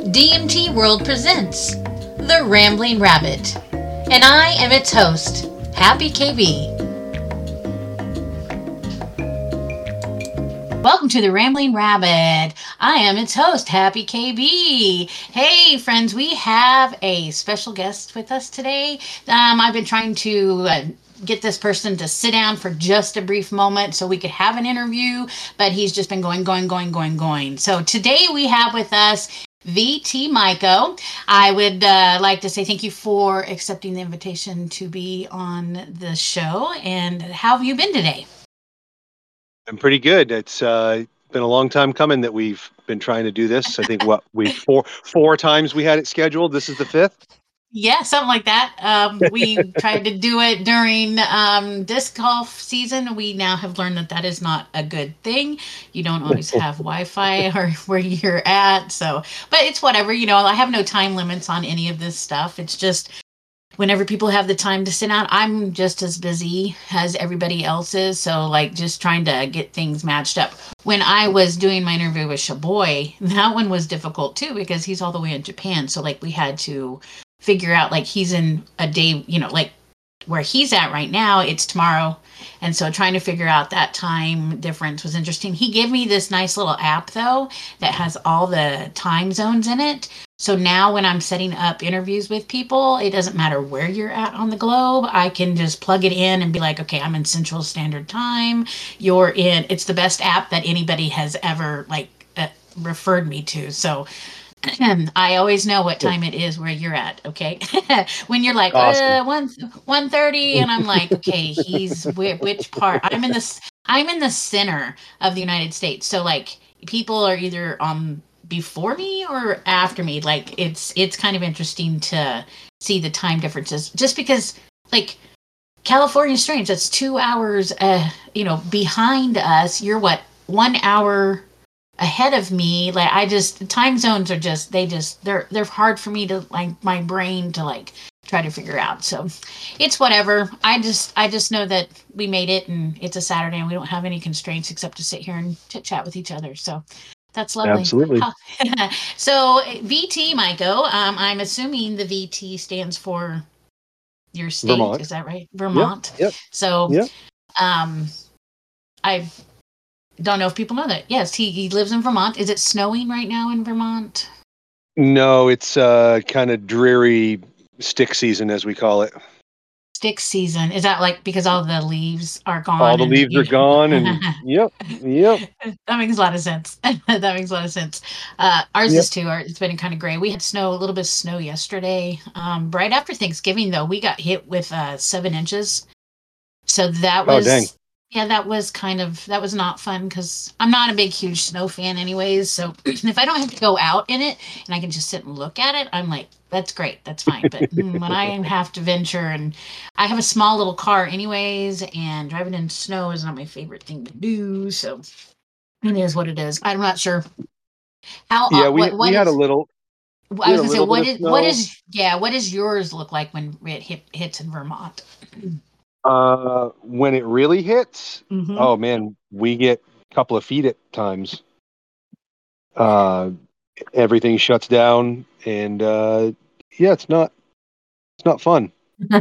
DMT World presents The Rambling Rabbit, and I am its host, Happy KB. Welcome to The Rambling Rabbit. I am its host, Happy KB. Hey, friends, we have a special guest with us today. I've been trying to get this person to sit down for just a brief moment so we could have an interview, but he's just been going. So today we have with us VT Maiko. I would like to say thank you for accepting the invitation to be on the show. And how have you been today? I'm pretty good. It's been a long time coming that we've been trying to do this. I think we've four times we had it scheduled. This is the fifth. Yeah, something like that. We tried to do it during disc golf season. We now have learned that is not a good thing. You don't always have Wi-Fi or where you're at. So, but it's whatever. I have no time limits on any of this stuff. It's just whenever people have the time to sit down, I'm just as busy as everybody else is. So, just trying to get things matched up. When I was doing my interview with Shaboy, that one was difficult too because he's all the way in Japan. So, we had to figure out he's in a day, where he's at right now, it's tomorrow. And so trying to figure out that time difference was interesting. He gave me this nice little app though that has all the time zones in it. So now when I'm setting up interviews with people, it doesn't matter where you're at on the globe. I can just plug it in and be like, okay, I'm in Central Standard Time. It's the best app that anybody has ever referred me to. So I always know what time it is where you're at, okay? When you're like, awesome. 1:30, and I'm like, okay, he's which part? I'm in the center of the United States. So people are either before me or after me. It's kind of interesting to see the time differences just because California's strange. That's 2 hours behind us. You're what, 1 hour ahead of me. The time zones are they're hard for me to my brain to try to figure out. So it's whatever. I just know that we made it and it's a Saturday and we don't have any constraints except to sit here and chit chat with each other. So that's lovely. Absolutely. So VT Maiko, I'm assuming the VT stands for your state. Vermont. Is that right? Vermont. Yep. So yep. I don't know if people know that. Yes, he lives in Vermont. Is it snowing right now in Vermont? No, it's kind of dreary stick season, as we call it. Stick season. Is that because all the leaves are gone? All the leaves are gone, and yep. That makes a lot of sense. Ours is too. It's been kind of gray. We had a little bit of snow yesterday. Right after Thanksgiving, though, we got hit with 7 inches. So that was... Oh, dang. Yeah, that was not fun because I'm not a huge snow fan anyways. So if I don't have to go out in it and I can just sit and look at it, I'm like, that's great. That's fine. But when I have to venture, and I have a small little car anyways, and driving in snow is not my favorite thing to do. So it is what it is. I'm not sure how. Yeah, we had a little. I was gonna say, what does yours look like when it hits in Vermont? When it really hits, Mm-hmm. Oh man, we get a couple of feet at times. Everything shuts down, and it's not fun.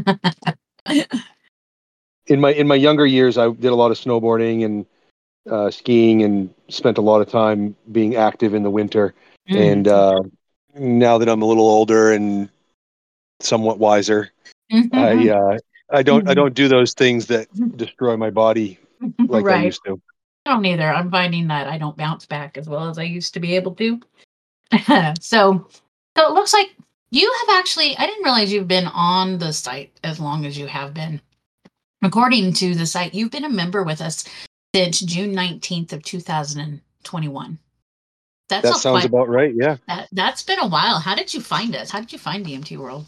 In my younger years, I did a lot of snowboarding and skiing, and spent a lot of time being active in the winter. And now that I'm a little older and somewhat wiser, I don't do those things that destroy my body like right. I used to. I don't either. I'm finding that I don't bounce back as well as I used to be able to. So it looks like you have actually, I didn't realize you've been on the site as long as you have been. According to the site, you've been a member with us since June 19th of 2021. That sounds about right, yeah. That's been a while. How did you find us? How did you find DMT World?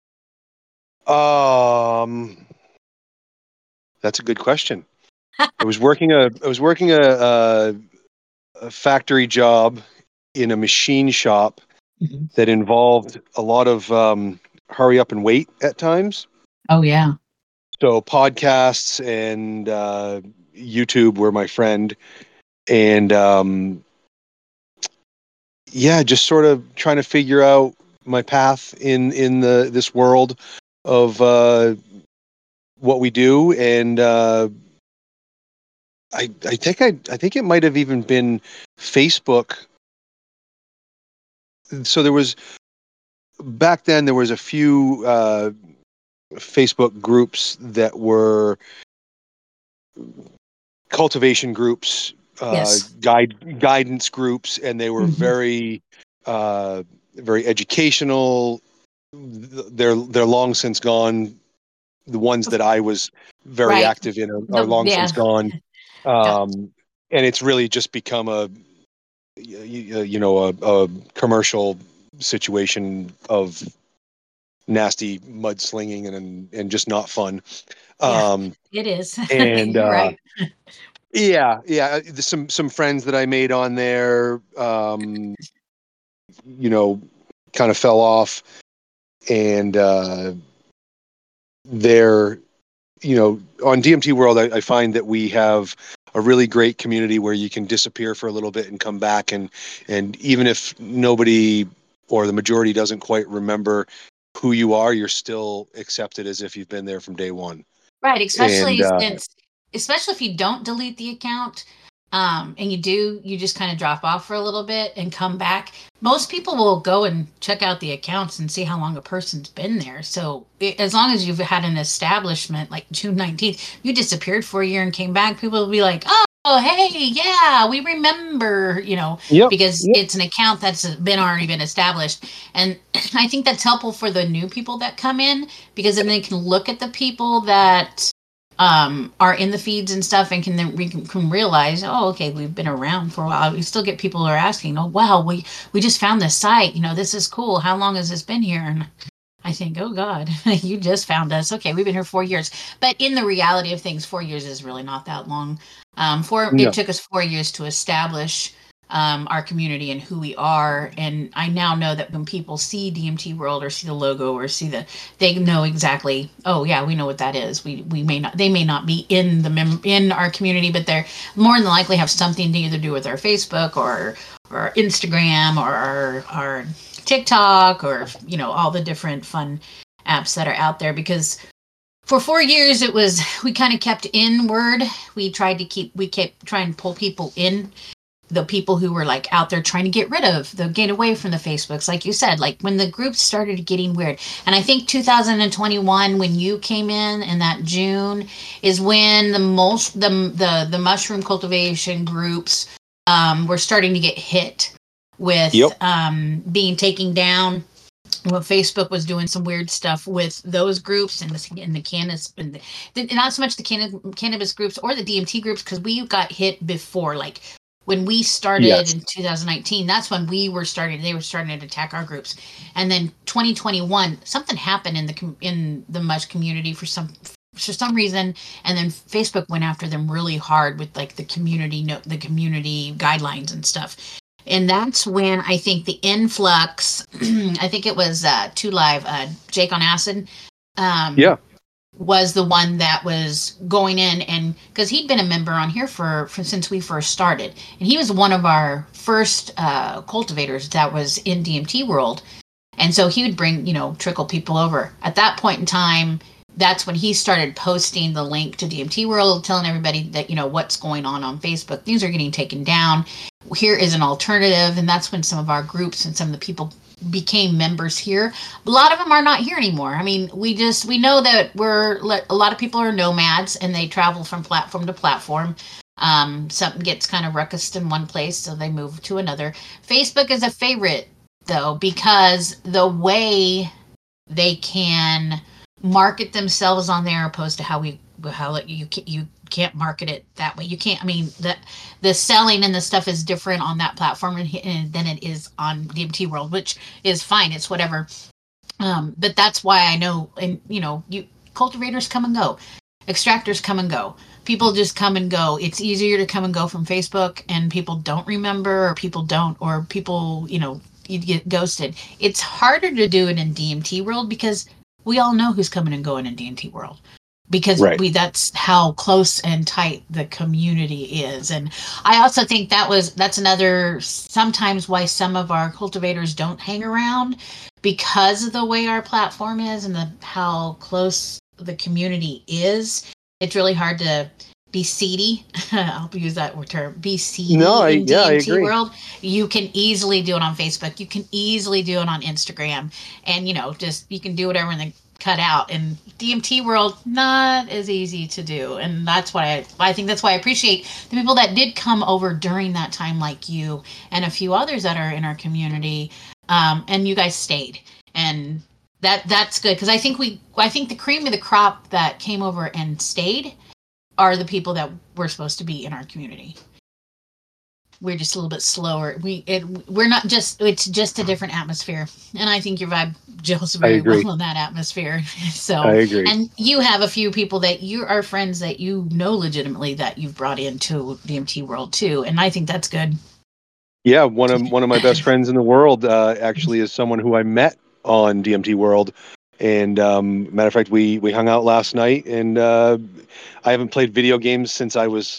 That's a good question. I was working a factory job in a machine shop that involved a lot of hurry up and wait at times. Oh yeah. So podcasts and YouTube were my friend, and yeah, just sort of trying to figure out my path in this world of what we do, and I think it might have even been Facebook. So there was back then there was a few Facebook groups that were cultivation groups, Yes. guidance groups, and they were Hmm. very educational. They're long since gone. The ones that I was very Right. active in are No, long since yeah. gone, Yeah. and it's really just become a commercial situation of nasty mudslinging and just not fun. Yeah. Um, It is. and You're right. yeah, there's some friends that I made on there, you know, kind of fell off, and they're on DMT World, I find that we have a really great community where you can disappear for a little bit and come back, and even if nobody or the majority doesn't quite remember who you are, you're still accepted as if you've been there from day one. Right, And especially if you don't delete the account, and you just kind of drop off for a little bit and come back. Most people will go and check out the accounts and see how long a person's been there. So as long as you've had an establishment like June 19th, you disappeared for a year and came back, people will be like, oh, hey, yeah, we remember, yep, because yep, it's an account that's already been established. And I think that's helpful for the new people that come in, because then they can look at the people that are in the feeds and stuff, and can realize, oh, okay, we've been around for a while. We still get people who are asking, oh, wow, we just found this site. This is cool. How long has this been here? And I think, oh God, you just found us. Okay, we've been here 4 years. But in the reality of things, 4 years is really not that long. It no, took us 4 years to establish our community and who we are. And I now know that when people see DMT World or see the logo or they know exactly. Oh yeah, we know what that is. They may not be in in our community, but they're more than likely have something to either do with our Facebook or Instagram or our TikTok, or all the different fun apps that are out there. Because for 4 years we kind of kept inward. We kept trying to pull people in, the people who were like out there trying to get away from the Facebooks, like you said, like when the groups started getting weird. And I think 2021, when you came in that June, is when the mushroom cultivation groups were starting to get hit with yep, being taken down. Well, Facebook was doing some weird stuff with those groups and the cannabis, and not so much the cannabis groups or the DMT groups, because we got hit before, like when we started yes, in 2019. That's when they were starting to attack our groups. And then 2021, something happened in the mush community for some reason, and then Facebook went after them really hard with like the community guidelines and stuff. And that's when I think the influx, I think it was 2Live, Jake on Acid, yeah, was the one that was going in, and because he'd been a member on here for since we first started, and he was one of our first cultivators that was in DMT World. And so he would bring, trickle people over. At that point in time, that's when he started posting the link to DMT World, telling everybody that, what's going on Facebook. Things are getting taken down. Here is an alternative. And that's when some of our groups and some of the people became members here. A lot of them are not here anymore. I mean, we know that a lot of people are nomads and they travel from platform to platform. Something gets kind of ruckus in one place, so they move to another. Facebook is a favorite, though, because the way they can market themselves on there, opposed to how you can't market it that way. You can't. I mean, the selling and the stuff is different on that platform than it is on DMT World, which is fine. It's whatever. But that's why I know, and cultivators come and go, extractors come and go. People just come and go. It's easier to come and go from Facebook, and people don't remember, or people you get ghosted. It's harder to do it in DMT World because we all know who's coming and going in DMT World. because Right. that's how close and tight the community is. And I also think that's another sometimes why some of our cultivators don't hang around, because of the way our platform is and how close the community is. It's really hard to be seedy. I'll use that term. Be seedy in I DMT agree. world. You can easily do it on Facebook. You can easily do it on Instagram, and just you can do whatever and then cut out. In DMT world, not as easy to do, and that's why I think that's why I appreciate the people that did come over during that time, like you and a few others that are in our community, and you guys stayed, and that's good, because I think the cream of the crop that came over and stayed are the people that we're supposed to be in our community. We're just a little bit slower. We're not just, it's just a different atmosphere. And I think your vibe gels very well in that atmosphere. So, I agree. and you have a few people that you are friends that legitimately that you've brought into the DMT world too. And I think that's good. Yeah. One of my best friends in the world, actually is someone who I met on DMT World. And matter of fact, we hung out last night, and I haven't played video games since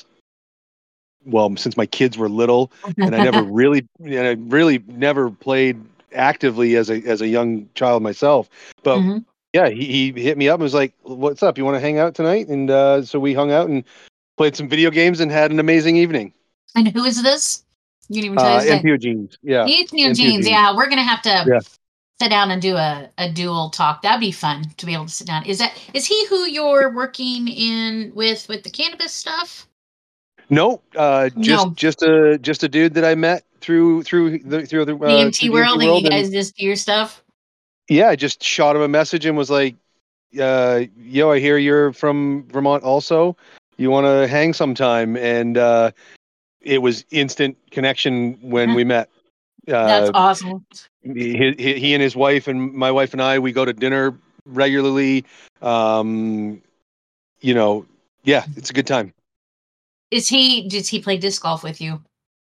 since my kids were little, and I really never played actively as a young child myself. But yeah, he hit me up and was like, "What's up? You want to hang out tonight?" And so we hung out and played some video games and had an amazing evening. And who is this? You didn't even tell us that. NPO Jeans. Yeah. NPO Jeans. Yeah, we're gonna have to sit down and do a dual talk. That'd be fun to be able to sit down. Is he who you're working in with the cannabis stuff? No, just a dude that I met through the DMT world, and you guys just do your stuff. Yeah, I just shot him a message and was like, "Yo, I hear you're from Vermont. Also, you want to hang sometime?" And it was instant connection when we met. That's awesome. He and his wife and my wife and I, we go to dinner regularly. Yeah, it's a good time. Does he play disc golf with you?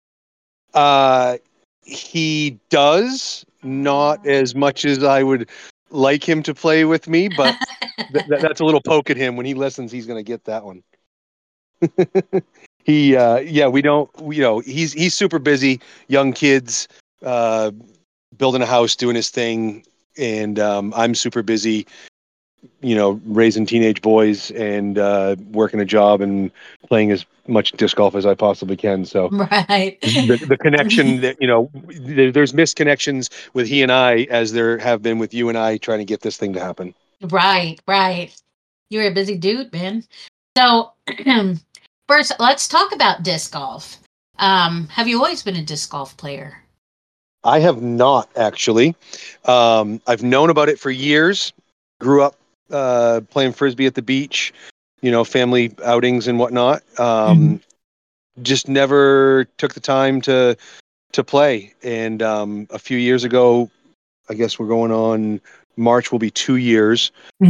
He does, not as much as I would like him to play with me, but that's a little poke at him. When he listens, he's going to get that one. We don't, he's super busy, young kids, building a house, doing his thing. And I'm super busy, raising teenage boys and working a job and playing as much disc golf as I possibly can. So right, the connection that there's misconnections with he and I, as there have been with you and I trying to get this thing to happen. Right. You're a busy dude, man. So first, let's talk about disc golf. Have you always been a disc golf player? I have not, actually. I've known about it for years. Grew up playing frisbee at the beach, family outings and whatnot. Just never took the time to play. And a few years ago, I guess we're going on March will be 2 years.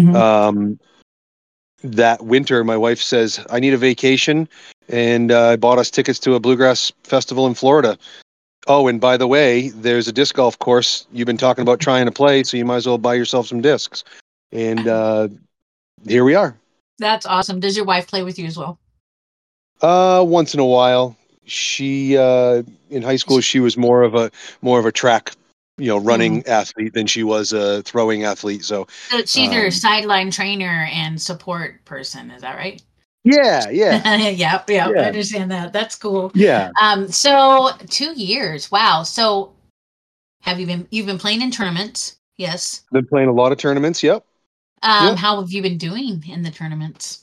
That winter, my wife says, "I need a vacation," and I bought us tickets to a bluegrass festival in Florida. Oh, and by the way, there's a disc golf course you've been talking about trying to play, so you might as well buy yourself some discs. And here we are. That's awesome. Does your wife play with you as well? Once in a while. She in high school she was more of a track, running athlete than she was a throwing athlete. So she's your sideline trainer and support person. Is that right? Yeah. Yep. I understand that. That's cool. Yeah. So 2 years. Wow. So you've been playing in tournaments? Yes. Been playing a lot of tournaments. Yep. How have you been doing in the tournaments?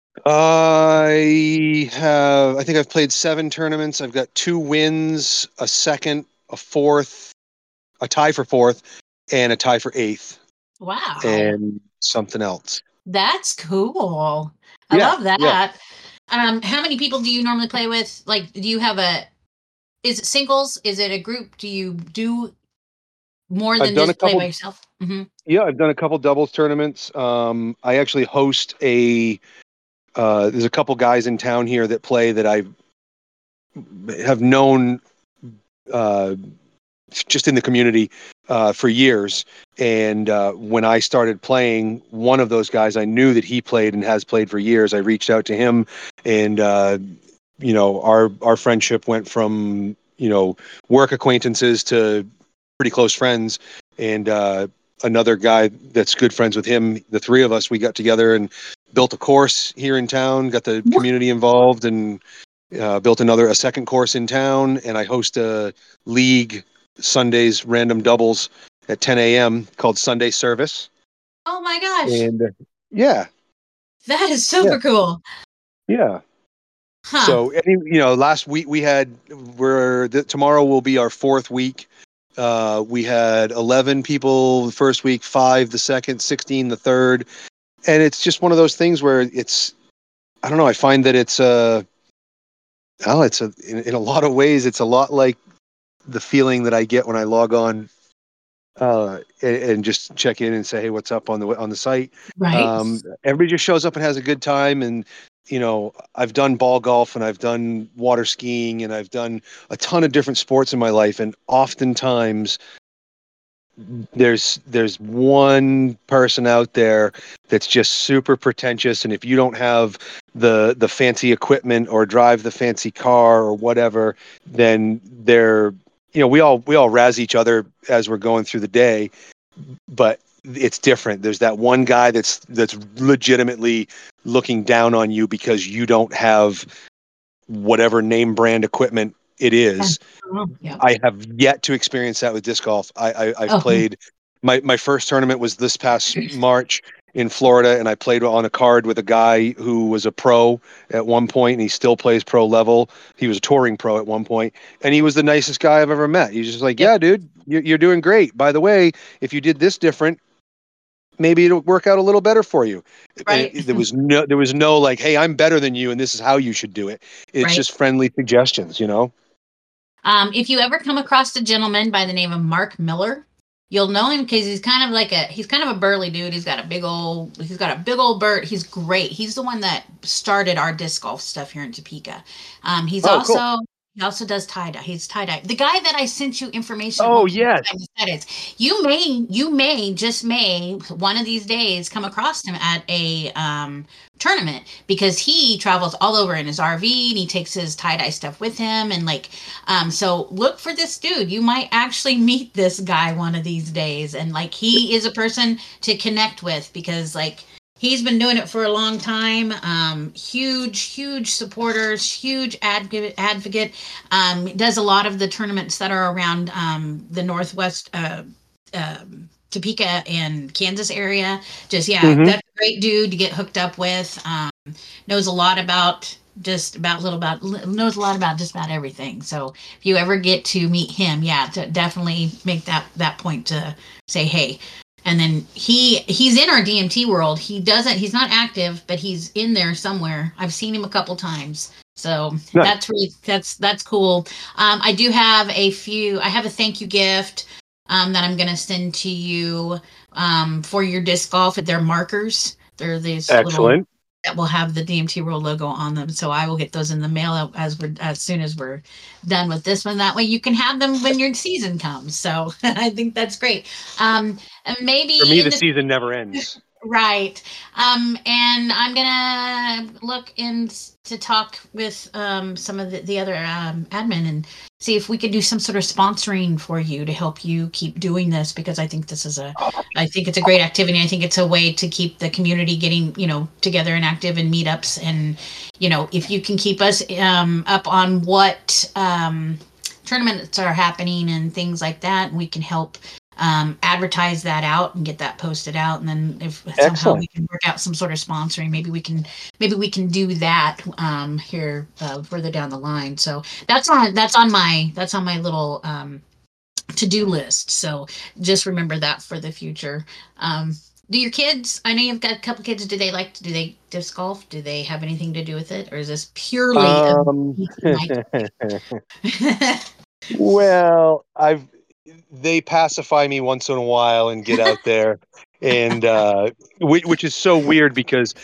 I think I've played 7 tournaments. I've got 2 wins, a second, a fourth, a tie for 4th, and a tie for 8th. Wow. And something else. That's cool. I love that. Yeah. How many people do you normally play with? Like, do you have is it singles? Is it a group? Do you do more than just play by yourself? Mm-hmm. Yeah, I've done a couple doubles tournaments. I actually host there's a couple guys in town here that play that I have known just in the community for years. And when I started playing, one of those guys, I knew that he played and has played for years. I reached out to him, and our friendship went from work acquaintances to pretty close friends. And another guy that's good friends with him, the three of us, we got together and built a course here in town, got the community involved, and built a second course in town. And I host a league Sundays, random doubles at 10 a.m. called Sunday Service. Oh my gosh. And yeah. That is super cool. Yeah. Huh. So, last week tomorrow will be our fourth week. We had 11 people the first week, 5 the second, 16 the third. And it's just one of those things where I don't know, I find that in a lot of ways, it's a lot like the feeling that I get when I log on and just check in and say, hey, what's up on the site? Right. Everybody just shows up and has a good time. And I've done ball golf, and I've done water skiing, and I've done a ton of different sports in my life, and oftentimes there's one person out there that's just super pretentious, and if you don't have the fancy equipment or drive the fancy car or whatever, then they're we all razz each other as we're going through the day, but it's different. There's that one guy that's legitimately looking down on you because you don't have whatever name brand equipment it is. Yeah. I have yet to experience that with disc golf. I've played my first tournament was this past March in Florida, and I played on a card with a guy who was a pro at one point, and he still plays pro level. He was a touring pro at one point, and he was the nicest guy I've ever met. He's just like, yeah, dude, you're doing great. By the way, if you did this different, maybe it'll work out a little better for you. Right. There was no like, hey, I'm better than you, and this is how you should do it. It's just friendly suggestions, If you ever come across a gentleman by the name of Mark Miller, you'll know him because he's kind of a burly dude. He's got a big old bird. He's great. He's the one that started our disc golf stuff here in Topeka. Cool. He also does tie-dye. He's tie-dye. The guy that I sent you information. Oh, yes. You may one of these days come across him at a tournament, because he travels all over in his RV, and he takes his tie-dye stuff with him, and so look for this dude. You might actually meet this guy one of these days, and he is a person to connect with, because he's been doing it for a long time. Huge supporters, huge advocate. Does a lot of the tournaments that are around the Northwest Topeka and Kansas area. That's a great dude to get hooked up with. Knows a lot about just about everything. So if you ever get to meet him, definitely make that point to say hey. And then he's in our DMT world. He's not active, but he's in there somewhere. I've seen him a couple times. So nice. That's cool. I do have I have a thank you gift that I'm going to send to you for your disc golf. They're markers. They're these excellent that will have the DMT World logo on them. So I will get those in the mail as soon as we're done with this one. That way you can have them when your season comes. So I think that's great. And maybe for me, the season never ends. Right. And I'm going to look to talk with some of the other admin and see if we could do some sort of sponsoring for you to help you keep doing this, because I think it's a great activity. I think it's a way to keep the community getting, together and active in meetups. And, if you can keep us up on what tournaments are happening and things like that, we can help advertise that out and get that posted out. And then if somehow we can work out some sort of sponsoring, maybe we can do that here further down the line. So that's on my little to-do list. So just remember that for the future. Do your kids, I know you've got a couple kids, do they disc golf? Do they have anything to do with it? Or is this purely well, they pacify me once in a while and get out there, and which is so weird because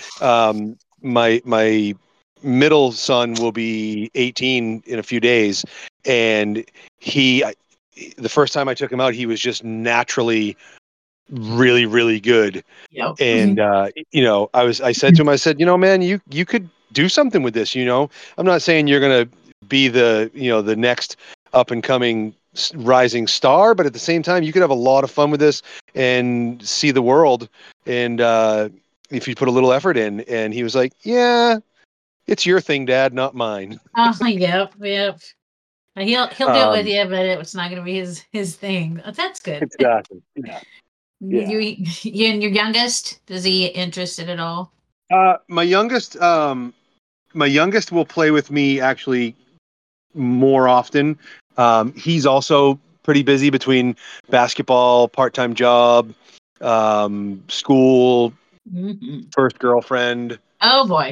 my middle son will be 18 in a few days, and he the first time I took him out, he was just naturally really, really good. Yep. And I said to him, I said, man, you could do something with this. I'm not saying you're gonna be the next up and coming rising star, but at the same time, you could have a lot of fun with this and see the world. And if you put a little effort in. And he was like, yeah, it's your thing, Dad, not mine. Yep. He'll do it with you, but it's not going to be his thing. Oh, that's good. Exactly. Yeah. You and your youngest, is he interested at all? My youngest will play with me actually more often. He's also pretty busy between basketball, part-time job, school, first girlfriend. Oh boy.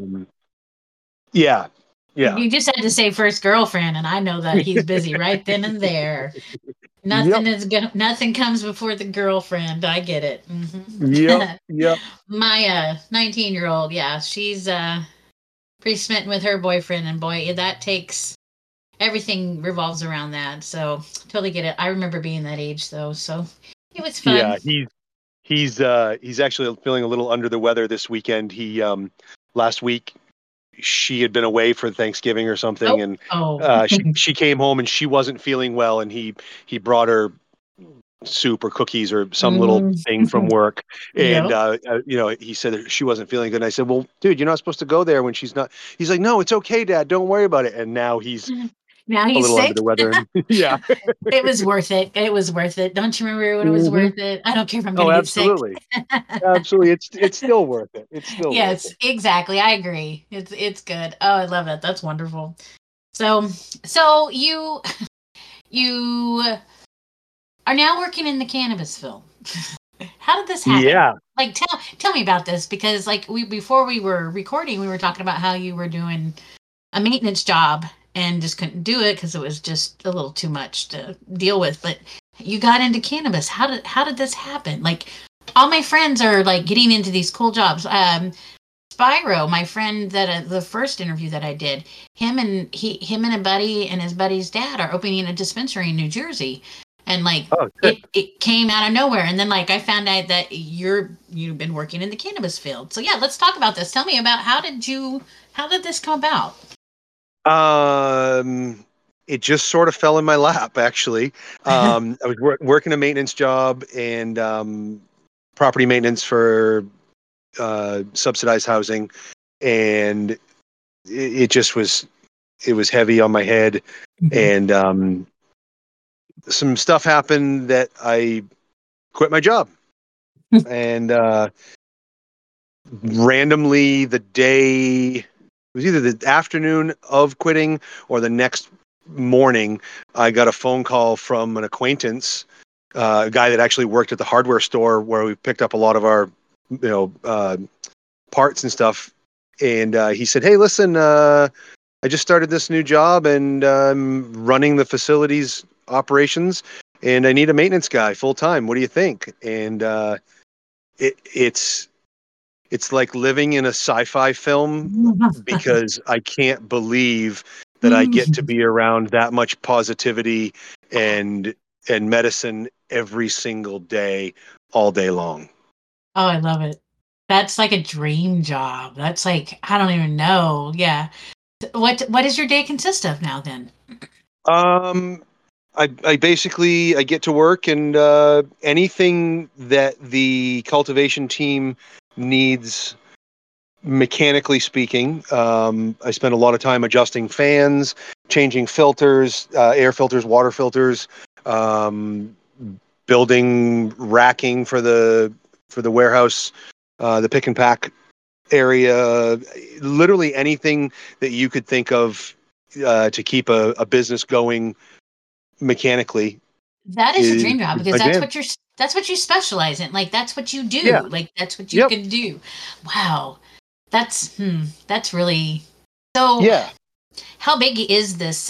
Yeah. You just had to say first girlfriend, and I know that he's busy right then and there. Nothing comes before the girlfriend. I get it. Yep. My 19-year-old, yeah, she's pretty smitten with her boyfriend, and boy, that takes everything revolves around that. So totally get it. I remember being that age though, so it was fun. Yeah, he's actually feeling a little under the weather this weekend. He last week she had been away for Thanksgiving or something, and she came home and she wasn't feeling well, and he brought her soup or cookies or some little thing from work, and he said that she wasn't feeling good. And I said, well, dude, you're not supposed to go there when she's not. He's like, no, it's okay, Dad, don't worry about it. And now he's a little sick. under the weather. Yeah. It was worth it. It was worth it. Don't you remember when it was worth it? I don't care if I'm going to get sick. Absolutely. It's still worth it. It's still yes, worth it. Exactly. I agree. It's good. Oh, I love it. That's wonderful. So you are now working in the cannabis field. How did this happen? Yeah. Like tell me about this, because like before we were recording, we were talking about how you were doing a maintenance job and just couldn't do it because it was just a little too much to deal with. But you got into cannabis. How did this happen? Like, all my friends are like getting into these cool jobs. Spyro, my friend that the first interview that I did, him and a buddy and his buddy's dad are opening a dispensary in New Jersey. And like it came out of nowhere. And then like I found out that you've been working in the cannabis field. So yeah, let's talk about this. Tell me about how did this come about? It just sort of fell in my lap, actually. I was working a maintenance job and property maintenance for subsidized housing, and it was heavy on my head, and some stuff happened that I quit my job. And randomly the day, it was either the afternoon of quitting or the next morning, I got a phone call from an acquaintance, a guy that actually worked at the hardware store where we picked up a lot of our parts and stuff. And he said, hey, listen, I just started this new job and I'm running the facilities operations, and I need a maintenance guy full time. What do you think? And it's like living in a sci-fi film, because I can't believe that I get to be around that much positivity and medicine every single day, all day long. Oh, I love it. That's like a dream job. That's like, I don't even know. Yeah. What does your day consist of now then? I basically get to work, and anything that the cultivation team needs, mechanically speaking. I spend a lot of time adjusting fans, changing filters, air filters, water filters, building racking for the warehouse, the pick and pack area, literally anything that you could think of to keep a business going mechanically. That is a dream job, because that's what you specialize in. Like, that's what you do. Yeah. Like, that's what you can do. Wow. That's really so. Yeah. How big is this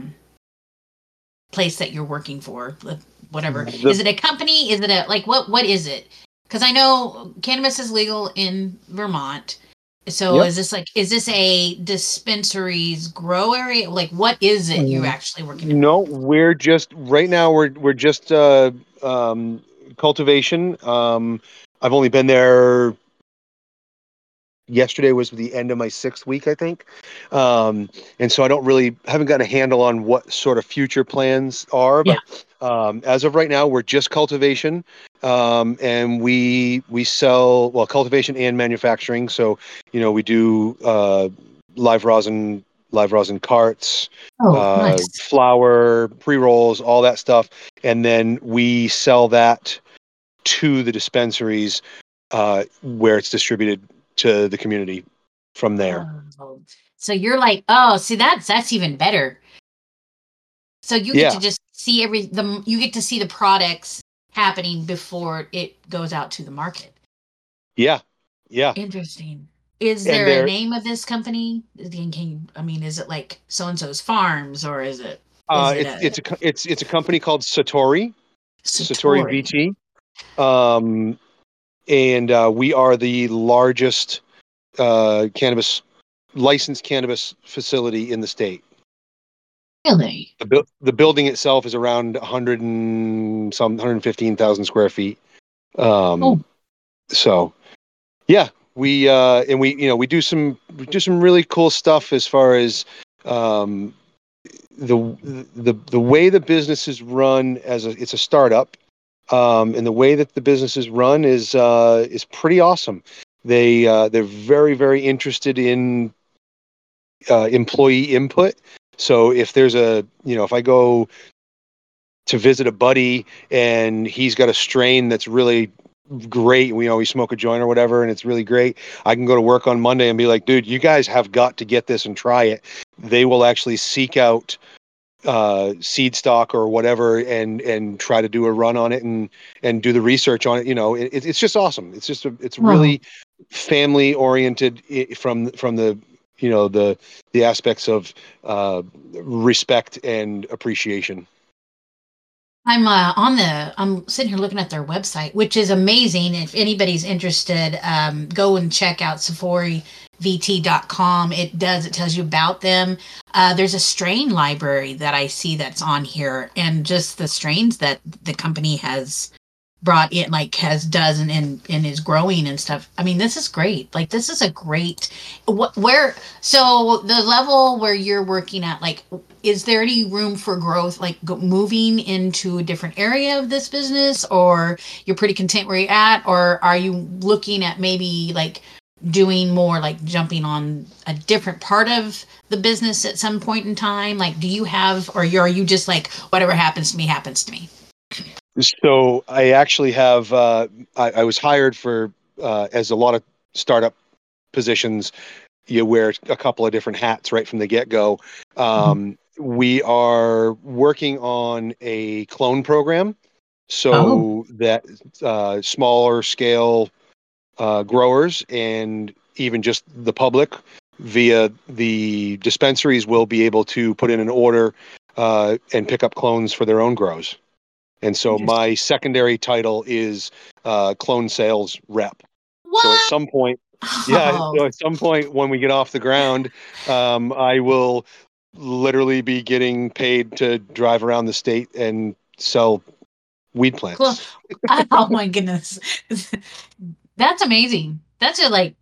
place that you're working for? Whatever. Is it a company? Is it what is it? Because I know cannabis is legal in Vermont. So Yep. is this a dispensaries grow area? Like, what is it you're actually working in? No, we're just right now. We're just um, cultivation. I've only been there. Yesterday was the end of my 6th week, I think, and so I don't really haven't got a handle on what sort of future plans are. Yeah. But as of right now, we're just cultivation, and we sell well cultivation and manufacturing. So we do live rosin carts, Oh, nice. flour, pre rolls, all that stuff, and then we sell that to the dispensaries where it's distributed to the community from there. Oh. So you're like, oh, see that's even better. So you get to Yeah, just see you get to see the products happening before it goes out to the market. yeah, yeah. Interesting. Is And there a there, name of this company? I mean, is it like so and so's farms or is it a it's a company called Satori Satori? VT, um, and we are the largest cannabis licensed cannabis facility in the state. Really? The building itself is around 100 and some 115,000 square feet. Oh, Um, so yeah, we do some really cool stuff as far as um, the way the business is run it's a startup, and the way that the business is run is pretty awesome. They're very very interested in employee input. So if there's if I go to visit a buddy and he's got a strain that's really great, we smoke a joint or whatever and it's really great, I can go to work on Monday and be like, dude, you guys have got to get this and try it. They will actually seek out seed stock or whatever and try to do a run on it and do the research on it. It's just awesome. It's well, really family oriented from the the aspects of respect and appreciation. I'm sitting here looking at their website, which is amazing. If anybody's interested, go and check out SaforiVT.com. It tells you about them. There's a strain library that I see that's on here, and just the strains that the company has brought in, like has does and is growing and stuff. I mean, this is great. Like this is a great where so the level where you're working at, like is there any room for growth, like moving into a different area of this business, or you're pretty content where you're at, or are you looking at maybe like doing more, like jumping on a different part of the business at some point in time? Like do you have, or are you just like whatever happens to me happens to me? So I actually have I was hired for as a lot of startup positions, you wear a couple of different hats right from the get-go. We are working on a clone program Oh, so that smaller scale growers and even just the public via the dispensaries will be able to put in an order and pick up clones for their own grows. And so interesting. my secondary title is clone sales rep. So at What? some point, yeah, Oh, so at some point when we get off the ground, I will literally be getting paid to drive around the state and sell weed cool. plants. Oh my goodness. That's amazing. That's a like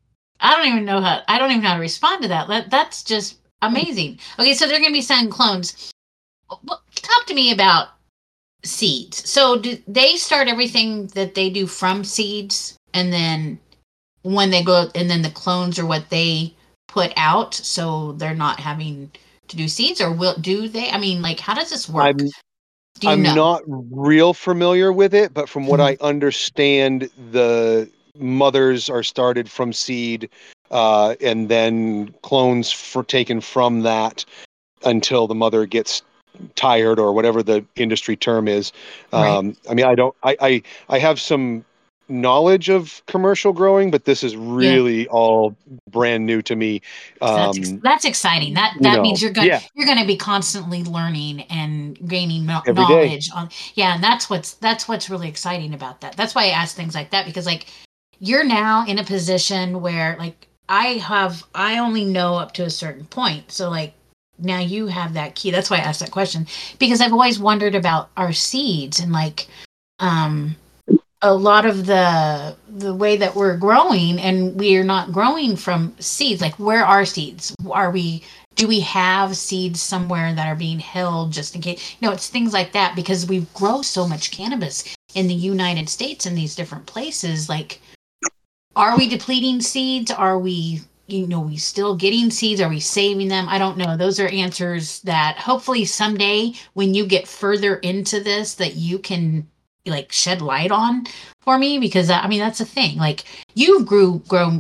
I don't even know how to respond to that. That's just amazing. Okay, so they're gonna be selling clones. Talk to me about seeds. So do they start everything that they do from seeds, and then when they go, and then the clones are what they put out, so they're not having to do seeds, or will do they? I mean, like how does this work? I'm Do you I'm know? not real familiar with it, but from what I understand, the mothers are started from seed, and then clones for taken from that until the mother gets tired or whatever the industry term is. Right. I mean, I don't, I have some knowledge of commercial growing, but this is Yeah. really all brand new to me. That's exciting. That means Yeah, you're gonna be constantly learning and gaining every day. knowledge on. Yeah, and that's what's really exciting about that. That's why I ask things like that, because like you're now in a position where like I only know up to a certain point. So like now you have that key. That's why I asked that question, because I've always wondered about our seeds and like um a lot of the way that we're growing, and we're not growing from seeds. Like, where are seeds? Do we have seeds somewhere that are being held just in case? It's things like that, because we grow so much cannabis in the United States in these different places. Like, are we depleting seeds? Are we we still getting seeds? Are we saving them? I don't know. Those are answers that hopefully someday when you get further into this, that you can like shed light on for me, because I mean that's a thing. Like, you grow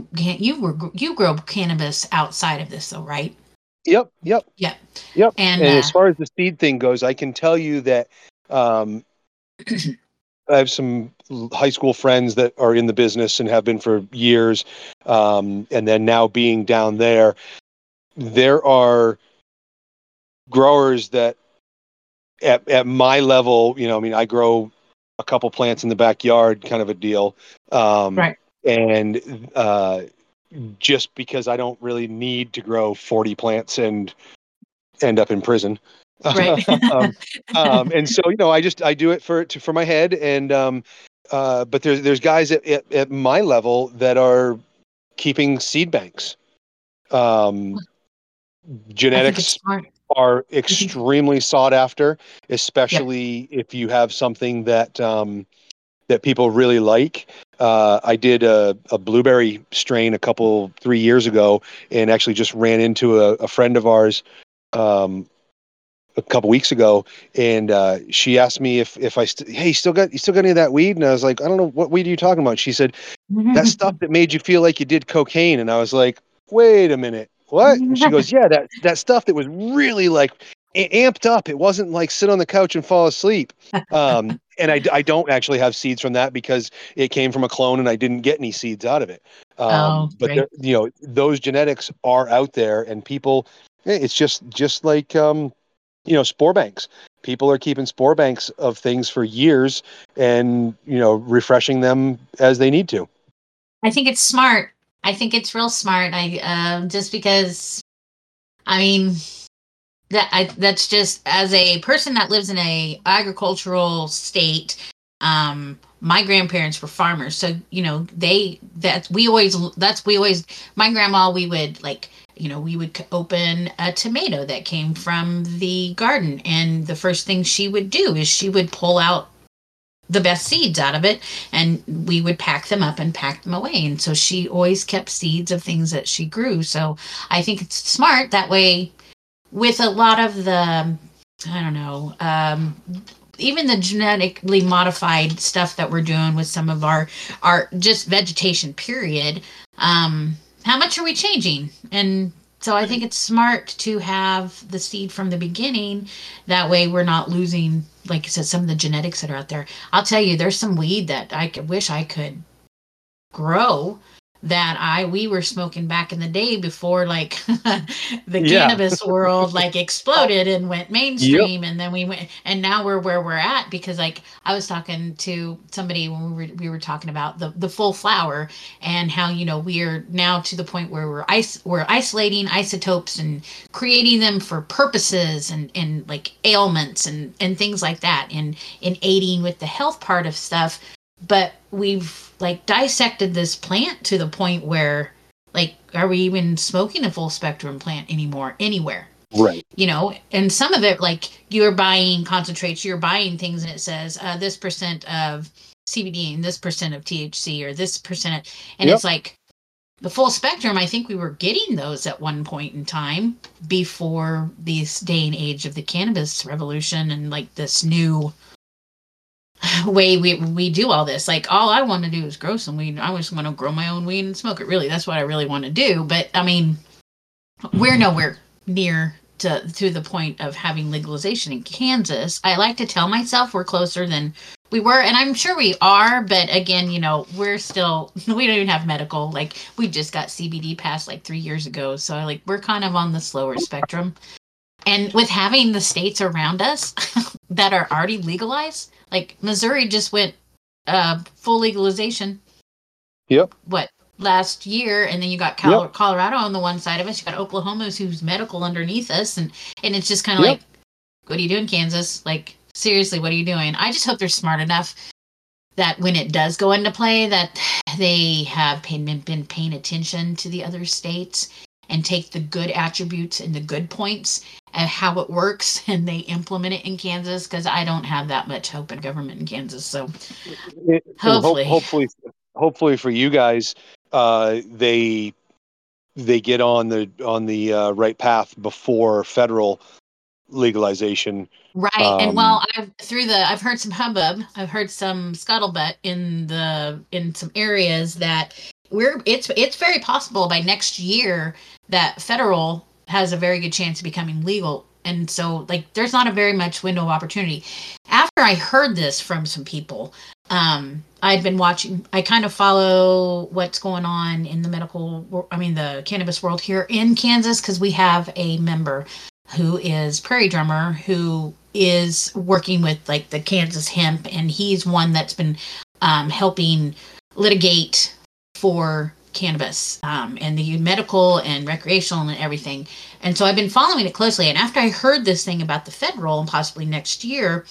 cannabis outside of this though, right? Yep. Yep. And And as far as the seed thing goes, I can tell you that I have some high school friends that are in the business and have been for years. And then now being down there are growers that at my level, I mean, I grow a couple plants in the backyard, kind of a deal. right. And just because I don't really need to grow 40 plants and end up in prison. Right. And so, I do it for my head. And, but there's guys at my level that are keeping seed banks. I think it's Genetics smart. are extremely sought after, Yep. especially if you have something that that people really like. I did a blueberry strain 3 years ago, and actually just ran into a friend of ours a couple weeks ago, and she asked me if hey, you still got any of that weed? And I was like, I don't know, what weed are you talking about? She said, that stuff that made you feel like you did cocaine. And I was like, wait a minute, what? And she goes, yeah, that stuff that was really like amped up. It wasn't like sit on the couch and fall asleep. And I don't actually have seeds from that because it came from a clone and I didn't get any seeds out of it. Oh, But great. those genetics are out there, and people, it's just like spore banks. People are keeping spore banks of things for years and refreshing them as they need to. I think it's smart. I think it's real smart. Just because, I mean, that's just, as a person that lives in a agricultural state. My grandparents were farmers, so my grandma, we would like, we would open a tomato that came from the garden, and the first thing she would do is she would pull out the best seeds out of it, and we would pack them up and pack them away. And so she always kept seeds of things that she grew. So I think it's smart that way. With a lot of the, I don't know, even the genetically modified stuff that we're doing with some of our just vegetation period, how much are we changing? And so I think it's smart to have the seed from the beginning. That way we're not losing, like you said, some of the genetics that are out there. I'll tell you, there's some weed that wish I could grow, that we were smoking back in the day before like the cannabis world like exploded and went mainstream. And then we went, and now we're where we're at, because like I was talking to somebody when we were talking about the full flower, and how we're now to the point where we're isolating isotopes and creating them for purposes and like ailments and things like that, and in aiding with the health part of stuff. But we've like dissected this plant to the point where, like, are we even smoking a full spectrum plant anymore anywhere? Right. And some of it, like, you're buying concentrates, you're buying things, and it says this percent of CBD and this percent of THC or this percent. And It's like the full spectrum. I think we were getting those at one point in time before this day and age of the cannabis revolution and like this new way we do all this. Like, all I want to do is grow some weed. I just want to grow my own weed and smoke it. Really, that's what I really want to do. But I mean, we're nowhere near to the point of having legalization in Kansas. I like to tell myself we're closer than we were, and I'm sure we are. But again, we're still, we don't even have medical. Like, we just got CBD passed like 3 years ago, so like we're kind of on the slower spectrum. And with having the states around us that are already legalized, like Missouri just went full legalization. Yep. What, last year, and then you got Colorado on the one side of us. You got Oklahoma, who's medical underneath us, and it's just kind of like, what are you doing, Kansas? Like, seriously, what are you doing? I just hope they're smart enough that when it does go into play, that they have been paying attention to the other states and take the good attributes and the good points and how it works, and they implement it in Kansas, because I don't have that much hope in government in Kansas. So hopefully for you guys, they get on the right path before federal legalization. Right. And well, I've heard some hubbub. I've heard some scuttlebutt in some areas that it's very possible by next year that federal has a very good chance of becoming legal. And so, like, there's not a very much window of opportunity. After I heard this from some people, I'd been watching, I kind of follow what's going on in the cannabis world here in Kansas, because we have a member who is Prairie Drummer, who is working with like the Kansas hemp, and he's one that's been helping litigate for cannabis and the medical and recreational and everything. And so I've been following it closely. And after I heard this thing about the federal and possibly next year,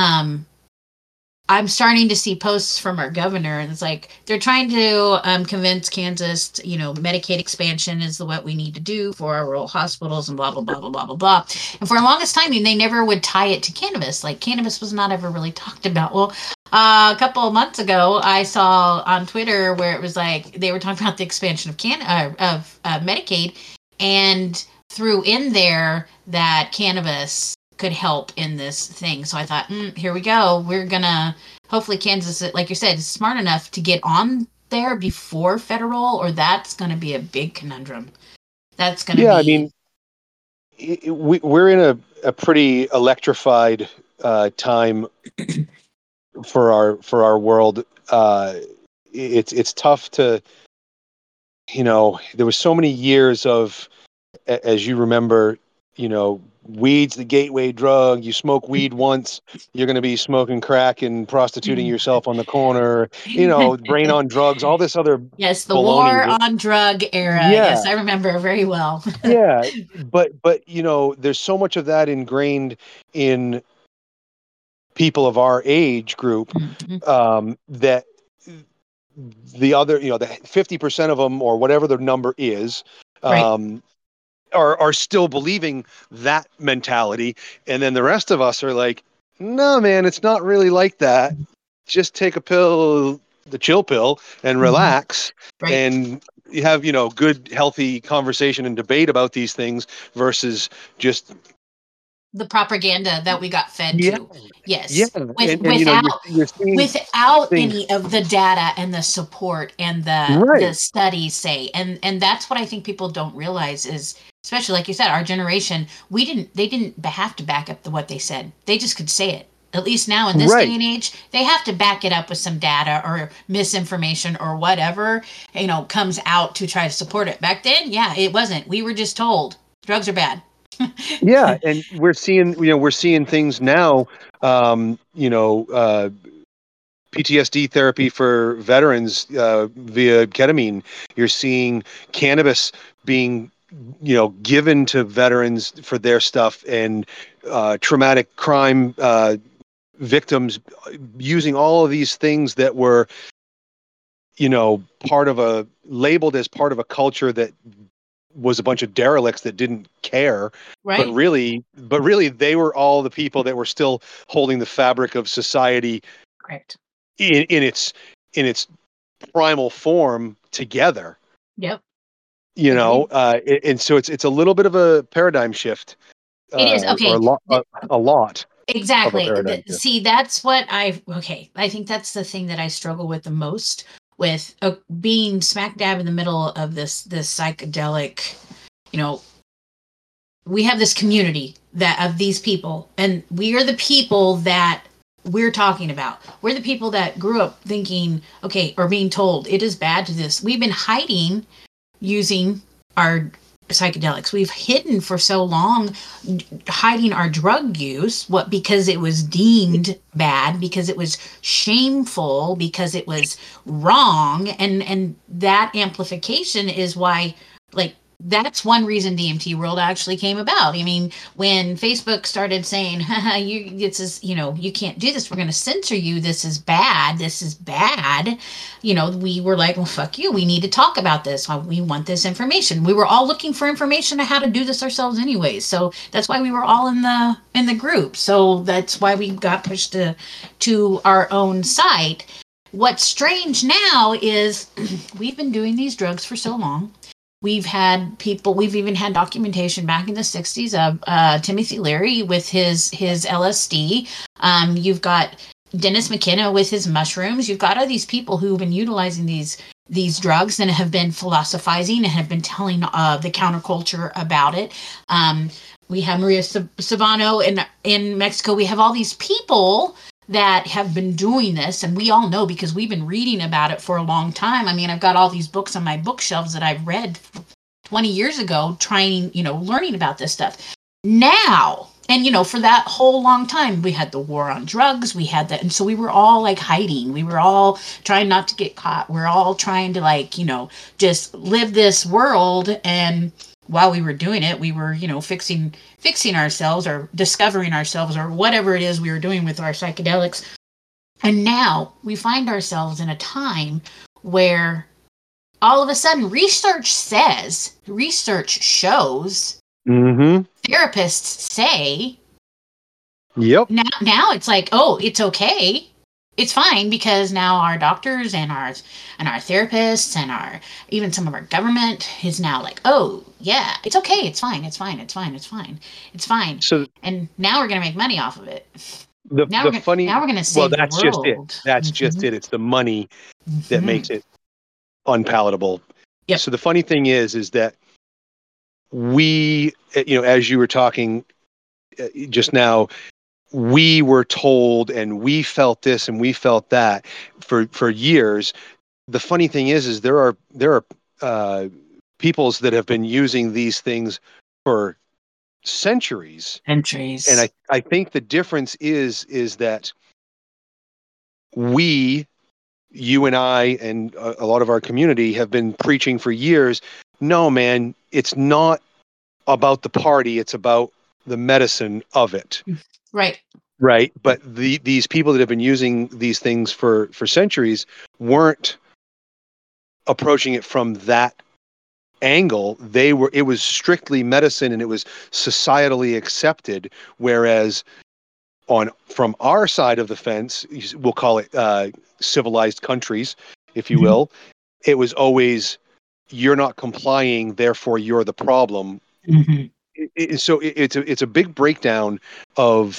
I'm starting to see posts from our governor, and it's like they're trying to convince Kansas, Medicaid expansion is what we need to do for our rural hospitals and blah, blah, blah, blah, blah, blah, blah. And for the longest time, they never would tie it to cannabis. Like, cannabis was not ever really talked about. Well, a couple of months ago, I saw on Twitter where it was like they were talking about the expansion of Medicaid, and threw in there that cannabis could help in this thing. So I thought, here we go. We're gonna, hopefully Kansas, like you said, is smart enough to get on there before federal, or that's gonna be a big conundrum. That's gonna be. I mean, we're in a pretty electrified time for our world. It's tough to, there was so many years of, as you remember, weed's the gateway drug. You smoke weed once, you're going to be smoking crack and prostituting yourself on the corner, brain on drugs, all this other Yes, the war on drug era. Yeah. Yes, I remember very well. Yeah, but there's so much of that ingrained in people of our age group, that the other, the 50% of them, or whatever the number is, right, are still believing that mentality. And then the rest of us are like, no, man, it's not really like that. Just take a pill, the chill pill, and relax. Right. And you have, good, healthy conversation and debate about these things versus just the propaganda that we got fed to. Yes. Yeah. Without any of the data and the support and the studies say. And that's what I think people don't realize is, especially like you said, our generation, they didn't have to back up what they said. They just could say it. At least now in this day and age, they have to back it up with some data or misinformation or whatever, comes out to try to support it. Back then, it wasn't. We were just told drugs are bad. Yeah, and we're seeing things now, PTSD therapy for veterans via ketamine. You're seeing cannabis being, given to veterans for their stuff, and traumatic crime victims using all of these things that were, labeled as part of a culture that was a bunch of derelicts that didn't care, right? But really they were all the people that were still holding the fabric of society, correct, in its primal form together. Yep. And so it's a little bit of a paradigm shift. It is, okay. Or a lot. Exactly. See, that's what I think that's the thing that I struggle with the most, with being smack dab in the middle of this psychedelic, we have this community of these people, and we are the people that we're talking about. We're the people that grew up thinking, or being told it is bad to this. We've been hiding using our psychedelics. We've hidden for so long, hiding our drug use, because it was deemed bad, because it was shameful, because it was wrong, and that amplification is why, like, that's one reason DMT World actually came about. I mean, when Facebook started saying, haha, you can't do this, we're going to censor you, this is bad, we were like, well, fuck you, we need to talk about this, we want this information. We were all looking for information on how to do this ourselves anyways, so that's why we were all in the group. So that's why we got pushed to our own site. What's strange now is we've been doing these drugs for so long. We've even had documentation back in the 60s of Timothy Leary with his LSD. You've got Dennis McKenna with his mushrooms. You've got all these people who've been utilizing these drugs and have been philosophizing and have been telling the counterculture about it. We have Maria Sabano in Mexico. We have all these people that have been doing this, and we all know because we've been reading about it for a long time. I mean, I've got all these books on my bookshelves that I've read 20 years ago, learning about this stuff. Now, and for that whole long time, we had the war on drugs, we had that, and so we were all like hiding. We were all trying not to get caught. We're all trying to just live this world, and while we were doing it, we were, fixing ourselves or discovering ourselves or whatever it is we were doing with our psychedelics. And now we find ourselves in a time where all of a sudden research shows, therapists say, yep. Now it's like, oh, it's okay. It's fine, because now our doctors and our therapists and even some of our government is now like, oh yeah, it's okay, it's fine. So, and now we're gonna make money off of it. Now we're gonna save the world. That's just it. It's the money that makes it unpalatable. Yep. So the funny thing is that we, as you were talking just now, we were told and we felt this and we felt that for years. The funny thing is there are peoples that have been using these things for centuries. And I think the difference is that you and I and a lot of our community have been preaching for years, no, man, it's not about the party, it's about the medicine of it. Right. But these people that have been using these things for centuries weren't approaching it from that angle. It was strictly medicine and it was societally accepted. Whereas from our side of the fence, we'll call it civilized countries, if you will, it was always, you're not complying, therefore you're the problem. So it's a big breakdown of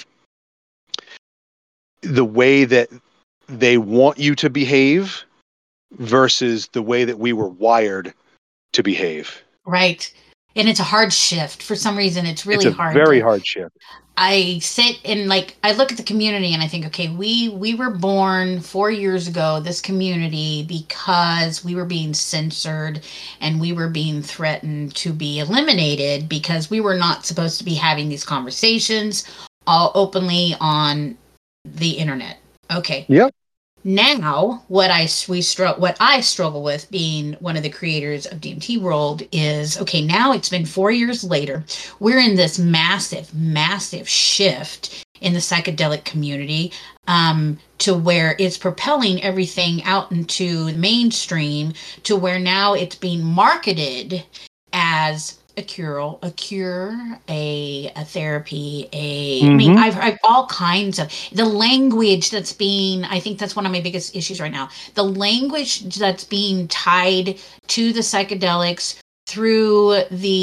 the way that they want you to behave versus the way that we were wired to behave. Right. And it's a hard shift. For some reason, it's really hard. It's a very hard shift. I sit and I look at the community and I think, okay, we were born 4 years ago, this community, because we were being censored and we were being threatened to be eliminated because we were not supposed to be having these conversations all openly on the internet. Okay. Yep. Now, what I struggle with, being one of the creators of DMT World, is, okay, now it's been 4 years later. We're in this massive, massive shift in the psychedelic community, to where it's propelling everything out into the mainstream, to where now it's being marketed as a cure, a therapy, I mean, I've all kinds of, the language that's being, I think that's one of my biggest issues right now. The language that's being tied to the psychedelics through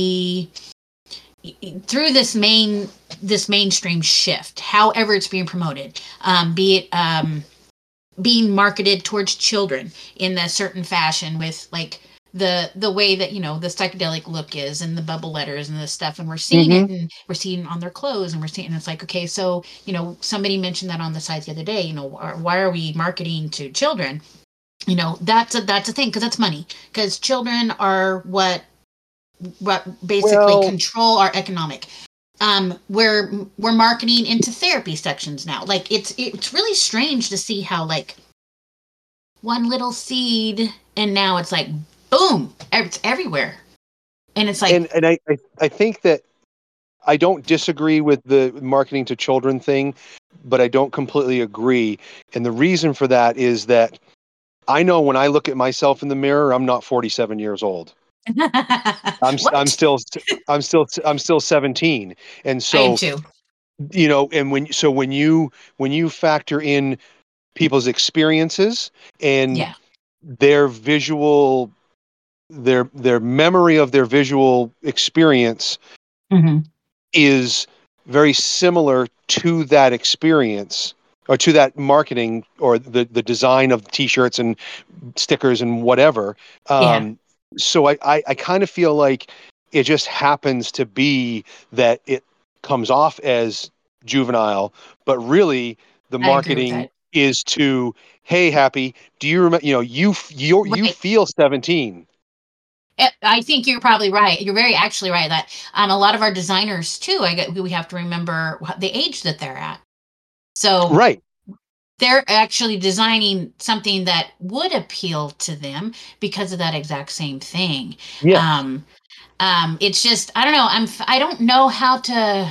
this mainstream shift, however it's being promoted, be it being marketed towards children in a certain fashion with the way that, the psychedelic look is and the bubble letters and the stuff, and we're seeing it, and we're seeing it on their clothes, and it's like, okay, so, somebody mentioned that on the site the other day, why are we marketing to children? That's a thing, because that's money, because children are what basically Well, control our economic. We're marketing into therapy sections now. Like it's really strange to see how like one little seed and now it's like boom, it's everywhere. And it's like and I think that I don't disagree with the marketing to children thing, but I don't completely agree. And the reason for that is that I know when I look at myself in the mirror, I'm not 47 years old. I'm what? still I'm still 17. And I am so, too. and when you factor in people's experiences and Yeah. their visual their memory of their visual experience Hmm. is very similar to that experience or to that marketing or the design of t-shirts and stickers and whatever. Yeah. So I kind of feel like it just happens to be that it comes off as juvenile, but really the I agree with marketing that. is to, hey, Happy, do you remember, you Right. feel 17. I think you're probably right. You're very actually right that a lot of our designers too. We have to remember the age that they're at. So Right. they're actually designing something that would appeal to them because of that exact same thing. Yes. Um, it's just I don't know. I don't know how to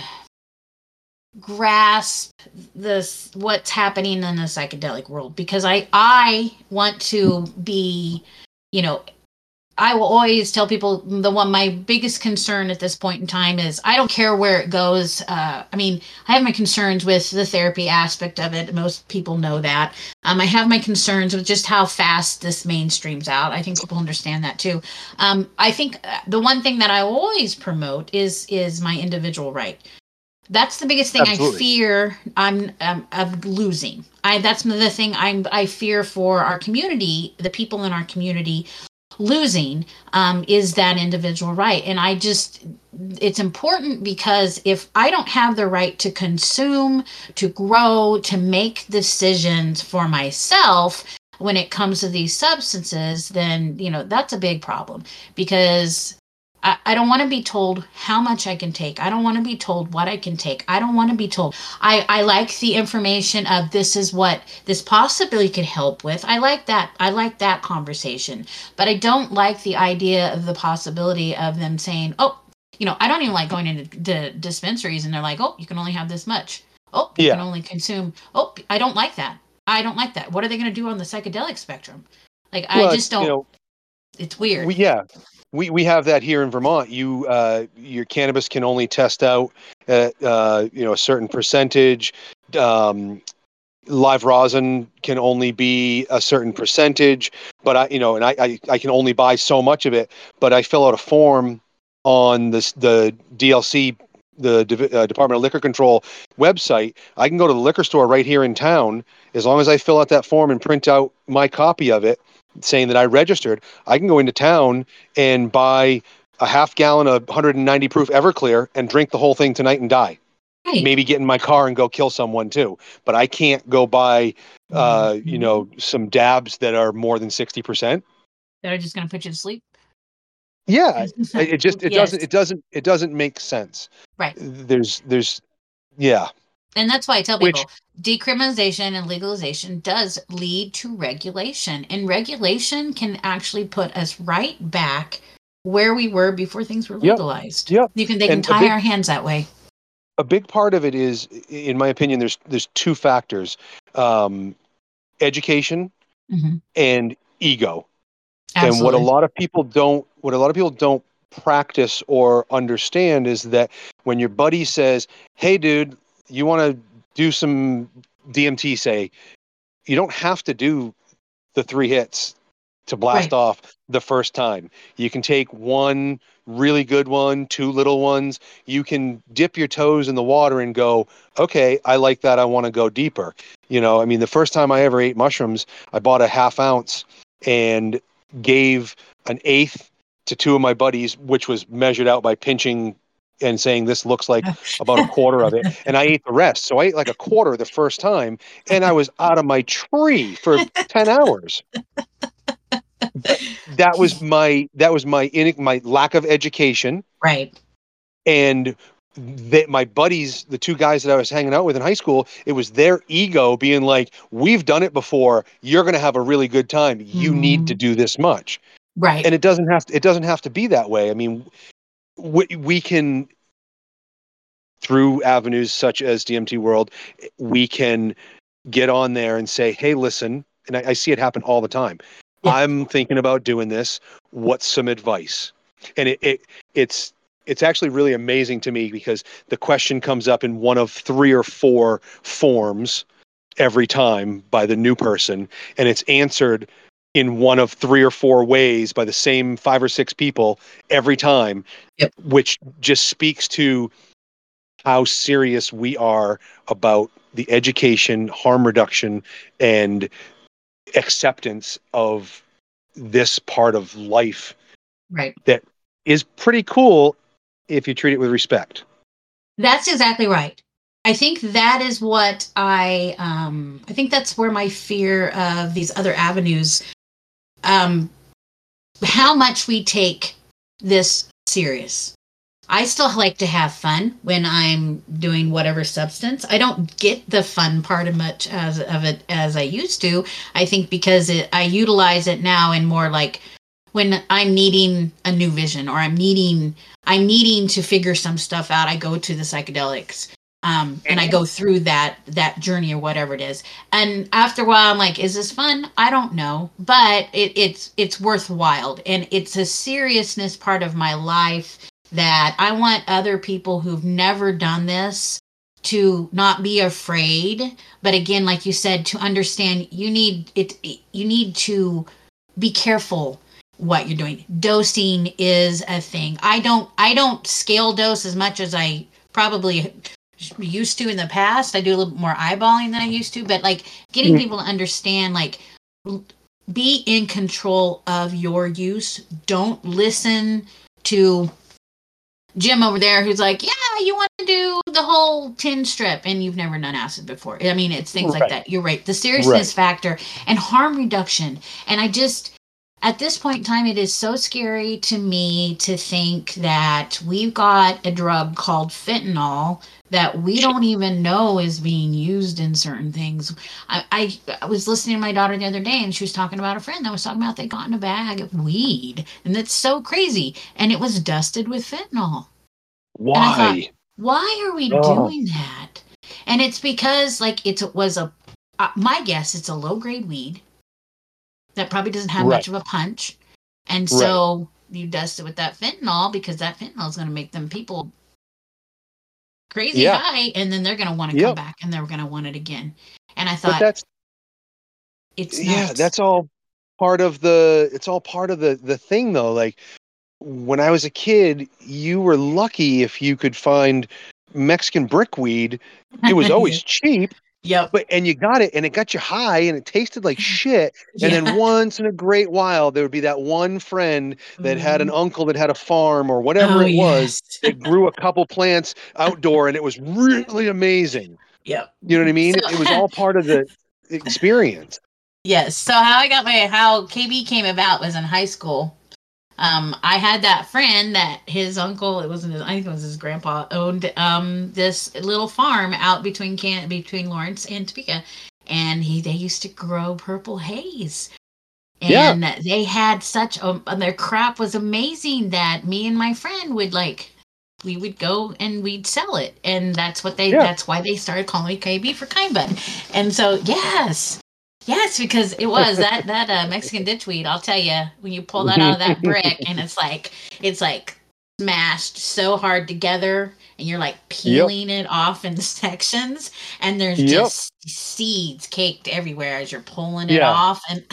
grasp this what's happening in the psychedelic world because I want to be, you know, I will always tell people my biggest concern at this point in time is I don't care where it goes. I mean, I have my concerns with the therapy aspect of it. Most people know that. I have my concerns with just how fast this mainstreams out. I think people understand that too. I think the one thing that I always promote is my individual right. That's the biggest thing I Absolutely. fear. Of losing. That's the thing I fear for our community, the people in our community losing is that individual right. And it's important because if I don't have the right to consume, to grow, to make decisions for myself when it comes to these substances, then, that's a big problem because I don't want to be told how much I can take. I don't want to be told what I can take. I don't want to be told. I like the information of this is what this possibly could help with. I like that. I like that conversation. But I don't like the idea of the possibility of them saying, oh, I don't even like going into dispensaries and they're like, oh, you can only have this much. Oh, you can Yeah. only consume. Oh, I don't like that. I don't like that. What are they going to do on the psychedelic spectrum? Like, I Well, just don't. It's weird. we have that here in Vermont. Your cannabis can only test out at a certain percentage. Um, Live rosin can only be a certain percentage, but I can only buy so much of it. But I fill out a form on the DLC, the Department of Liquor Control website. I can go to the liquor store right here in town. As long as I fill out that form and print out my copy of it, saying that I registered, I can go into town and buy a half gallon of 190 proof Everclear and drink the whole thing tonight and die. Right. Maybe get in my car and go kill someone too. But I can't go buy, some dabs that are more than 60%. That are just going to put you to sleep. Yeah, it just Yes. it doesn't make sense. Right. There's yeah. And that's why I tell Which people decriminalization and legalization does lead to regulation. And regulation can actually put us right back where we were before things were Yep, legalized. yep. They can And tie our hands that way. a big part of it is, in my opinion, there's two factors: education Hmm. and ego. And Absolutely. what a lot of people don't practice or understand is that when your buddy says, "Hey, dude, you want to do some DMT?" Say, you don't have to do the 3 hits to blast Right. off the first time. You can take one really good one, two little ones. You can dip your toes in the water and go, okay, I like that. I want to go deeper. I mean, the first time I ever ate mushrooms, I bought a half ounce and gave an eighth to two of my buddies, which was measured out by pinching and saying this looks like about a quarter of it. And I ate the rest. So I ate like a quarter the first time and I was out of my tree for 10 hours. That was my my lack of education. Right. And my buddies, the two guys that I was hanging out with in high school, it was their ego being like, we've done it before. You're going to have a really good time. You need to do this much. Right. And it doesn't have to be that way. I mean, we can, through avenues such as DMT World, we can get on there and say, hey, listen, and I see it happen all the time. Yeah. I'm thinking about doing this. What's some advice? And it's actually really amazing to me because the question comes up in one of 3 or 4 forms every time by the new person, and it's answered in one of 3 or 4 ways by the same 5 or 6 people every time. Yep. Which just speaks to how serious we are about the education, harm reduction, and acceptance of this part of life. Right. That is pretty cool if you treat it with respect. That's exactly right. I think that is what I think that's where my fear of these other avenues, how much we take this serious. I still like to have fun when I'm doing whatever substance. I don't get the fun part of much of it as I used to. I think because I utilize it now in more like when I'm needing a new vision or I'm needing to figure some stuff out. I go to the psychedelics, and I go through that journey or whatever it is. And after a while, I'm like, is this fun? I don't know, but it's worthwhile, and it's a seriousness part of my life that I want other people who've never done this to not be afraid. But again, like you said, to understand you need to be careful what you're doing. Dosing is a thing. I don't scale dose as much as I probably used to in the past. I do a little more eyeballing than I used to, but like getting people to understand, like, be in control of your use. Don't listen to Jim over there who's like, yeah, you want to do the whole 10 strip and you've never done acid before. I mean, it's things like that. You're right. The seriousness factor and harm reduction. And I just, at this point in time, it is so scary to me to think that we've got a drug called fentanyl that we don't even know is being used in certain things. I was listening to my daughter the other day, and she was talking about a friend that was talking about they got in a bag of weed, and that's so crazy. And it was dusted with fentanyl. Why? And I thought, why are we doing that? And it's because, like, it was my guess, it's a low-grade weed that probably doesn't have much of a punch. And so you dust it with that fentanyl because that fentanyl is going to make them people crazy high, and then they're going to want to come back and they're going to want it again. And I thought, it's nuts. That's all part of the thing though. Like when I was a kid, you were lucky if you could find Mexican brickweed. It was always cheap. Yep. And you got it, and it got you high, and it tasted like shit. And then once in a great while, there would be that one friend that had an uncle that had a farm or whatever it was. It grew a couple plants outdoor, and it was really amazing. Yep. You know what I mean? So, it was all part of the experience. Yes. So how KB came about was in high school. I had that friend that his uncle, I think it was his grandpa, owned this little farm out between Lawrence and Topeka, and they used to grow purple haze, and they had their crop was amazing that me and my friend we would go and we'd sell it, and that's why they started calling me KB for Kind Bud, and so Yes, because it was that Mexican ditchweed. I'll tell you, when you pull that out of that brick, and it's like smashed so hard together, and you're like peeling it off in sections, and there's just seeds caked everywhere as you're pulling it off. And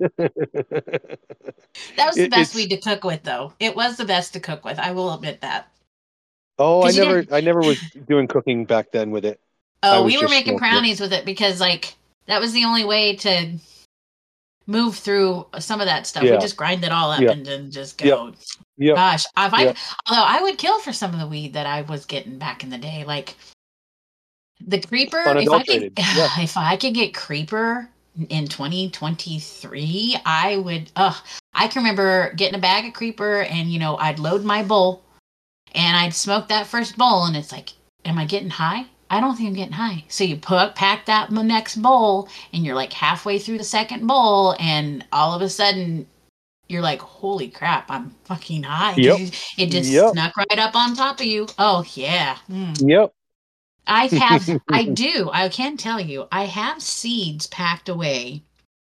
that was the best weed to cook with, though. It was the best to cook with. I will admit that. Oh, I never was doing cooking back then with it. Oh, we were making brownies with it because that was the only way to move through some of that stuff. We just grind it all up and then just go. Gosh, although I would kill for some of the weed that I was getting back in the day, like the creeper. If I could get creeper in 2023, I can remember getting a bag of creeper and, I'd load my bowl and I'd smoke that first bowl and it's like, am I getting high? I don't think I'm getting high. So you pack that next bowl and you're like halfway through the second bowl and all of a sudden you're like, holy crap, I'm fucking high. Yep. It just Yep. snuck right up on top of you. Oh, yeah. Yep. I can tell you, I have seeds packed away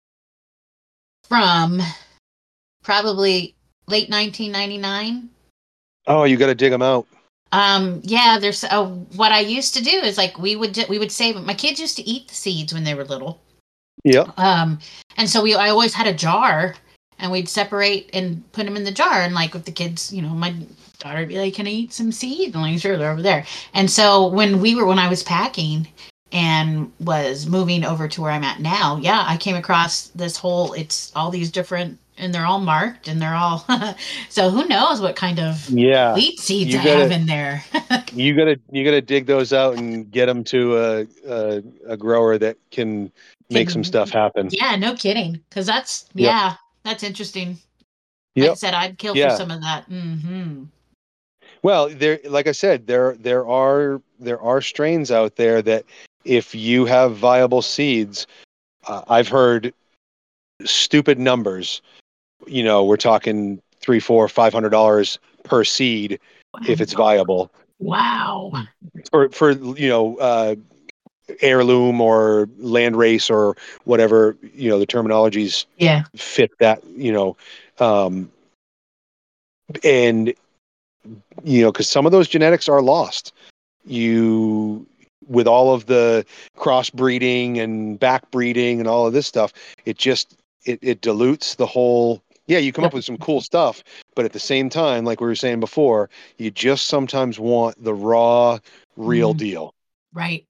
from probably late 1999. Oh, you got to dig them out. Yeah, there's what I used to do is like we would save. My kids used to eat the seeds when they were little. Yeah. And so I always had a jar, and we'd separate and put them in the jar. And like with the kids, my daughter would be like, "Can I eat some seeds?" And I'm like, "Sure, they're over there." And so when I was packing and was moving over to where I'm at now, yeah, I came across it's all these different, and they're all marked and they're all, so who knows what kind of wheat seeds I have in there. you gotta dig those out and get them to a grower that can make some stuff happen. Yeah, no kidding. Cause that's interesting. Yep. Like I said, I'd kill for some of that. Mm-hmm. Well, like I said, there are strains out there that if you have viable seeds, I've heard stupid numbers. We're talking $300, $400, $500 per seed if it's viable. Wow. For heirloom or land-race or whatever the terminologies fit that and because some of those genetics are lost. With all of the crossbreeding and backbreeding and all of this stuff, it just it dilutes the whole. Yeah, you come up with some cool stuff, but at the same time, like we were saying before, you just sometimes want the raw, real deal. Right.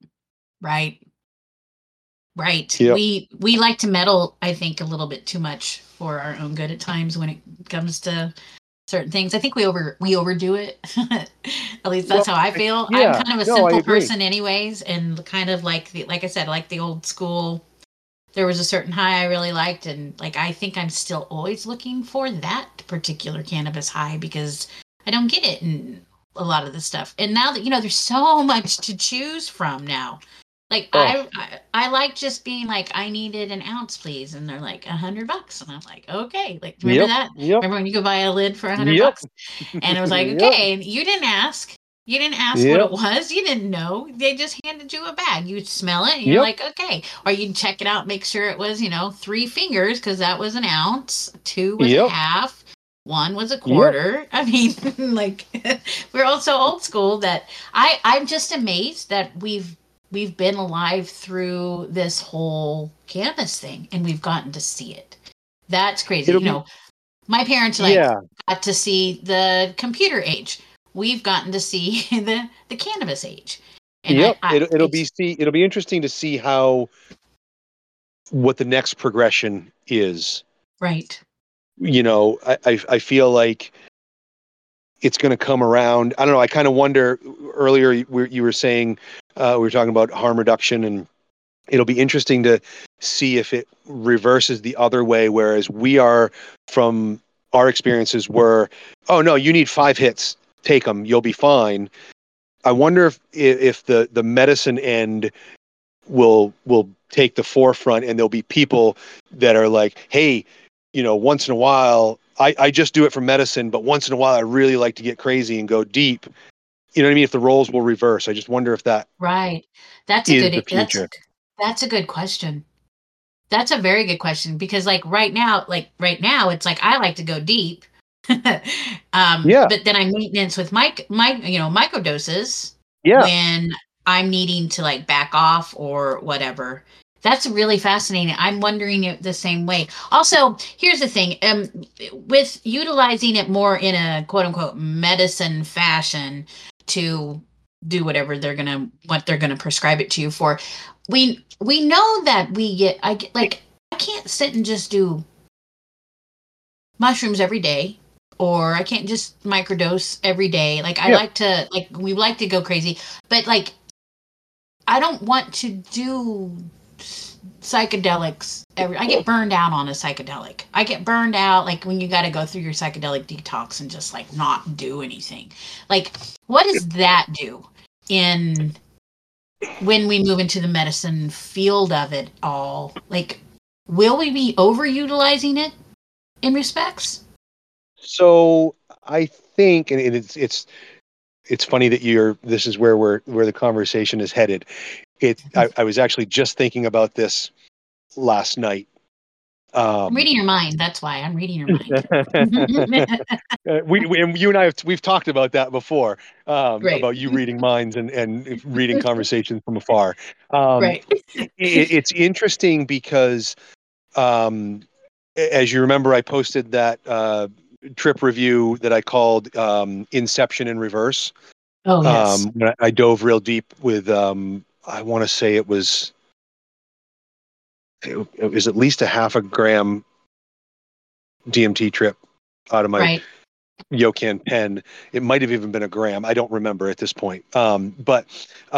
Yep. We like to meddle, I think, a little bit too much for our own good at times when it comes to certain things. I think we overdo it. At least that's how I feel. Yeah, I'm kind of a simple person anyways, and kind of like I said, like the old school. There was a certain high I really liked, and like I think I'm still always looking for that particular cannabis high because I don't get it in a lot of the stuff. And now that there's so much to choose from now. Like I like just being like, I needed an ounce, please, and they're like $100, and I'm like, okay. Like remember that? Yep. Remember when you go buy a lid for $100? And it was like, okay, and you didn't ask. You didn't ask what it was. You didn't know. They just handed you a bag. You smell it, and you're like, okay. Or you'd check it out, make sure it was 3 fingers because that was an ounce, 2 was a half. 1 was a quarter. I mean, like we're all so old school that I'm just amazed that we've been alive through this whole cannabis thing and we've gotten to see it. That's crazy. My parents got to see the computer age. We've gotten to see the cannabis age. And it'll be interesting to see what the next progression is. Right. I feel like it's going to come around. I don't know. I kind of wonder. Earlier, you were saying we were talking about harm reduction, and it'll be interesting to see if it reverses the other way. Whereas we are, from our experiences, were, oh no, you need 5 hits, take them, you'll be fine. I wonder if the medicine end will take the forefront, and there'll be people that are like, hey, once in a while, I just do it for medicine, but once in a while, I really like to get crazy and go deep. You know what I mean? If the roles will reverse, I just wonder if that That's a good future. That's a good question. That's a very good question because right now, it's like I like to go deep. But then I maintenance with microdoses when I'm needing to back off or whatever. That's really fascinating. I'm wondering it the same way. Also, here's the thing. With utilizing it more in a quote unquote medicine fashion to do whatever they're gonna prescribe it to you for, we know that I can't sit and just do mushrooms every day, or I can't just microdose every day. We like to go crazy, but I don't want to do psychedelics. I get burned out on a psychedelic. I get burned out like when you got to go through your psychedelic detox and just like not do anything. Like, what does that do in when we move into the medicine field of it all? Like, will we be overutilizing it in respects? So I think, and it's funny that this is where the conversation is headed. I was actually just thinking about this last night. I'm reading your mind. That's why I'm reading your mind. You and I we've talked about that before, Right. about you reading minds and reading conversations from afar. Right. It's interesting because, as you remember, I posted that trip review that I called Inception in Reverse. Oh, yes. When I dove real deep with, I want to say it was at least a half a gram DMT trip out of my Yokan pen. It might have even been a gram. I don't remember at this point. But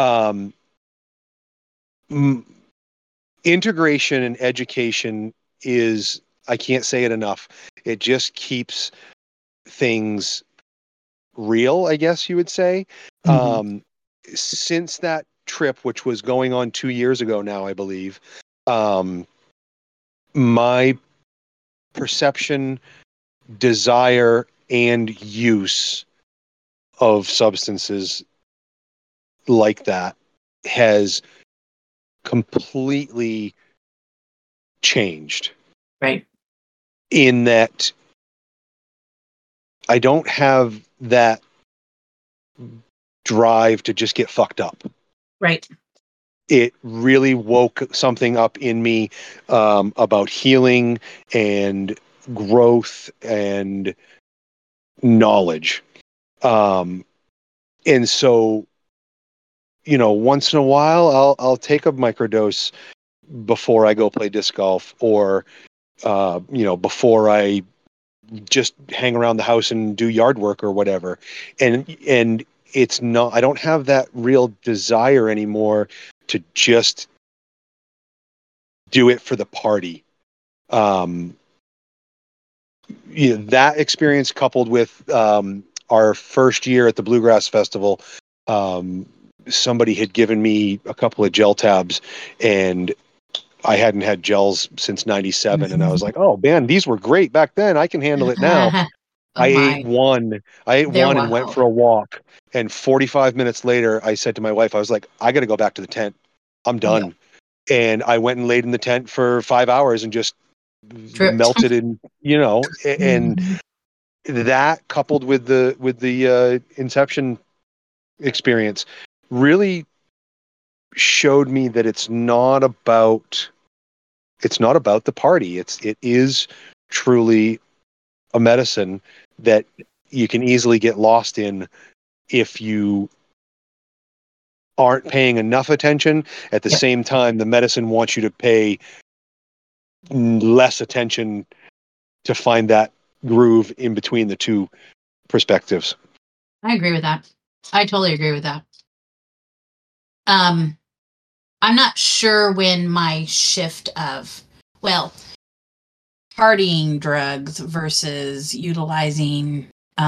integration and education is, I can't say it enough. It just keeps things real, I guess you would say. Mm-hmm. Since that trip, which was going on 2 years ago now, I believe, my perception, desire, and use of substances like that has completely changed. Right. In that I don't have that drive to just get fucked up. Right. It really woke something up in me about healing and growth and knowledge. And so, once in a while, I'll take a microdose before I go play disc golf, or before I just hang around the house and do yard work or whatever. And it's not, I don't have that real desire anymore to just do it for the party. That experience coupled with our first year at the Bluegrass Festival, somebody had given me a couple of gel tabs, and I hadn't had gels since 97. And I was like, oh man, these were great back then. I can handle it now. I ate one and went for a walk. And 45 minutes later, I said to my wife, I was like, I got to go back to the tent. I'm done. Yeah. And I went and laid in the tent for 5 hours and just melted in, and that coupled with the Inception experience really showed me that it's not about the party. It is truly a medicine that you can easily get lost in if you aren't paying enough attention. At the same time, the medicine wants you to pay less attention to find that groove in between the two perspectives. I agree with that. I totally agree with that. I'm not sure when my shift of, partying drugs versus utilizing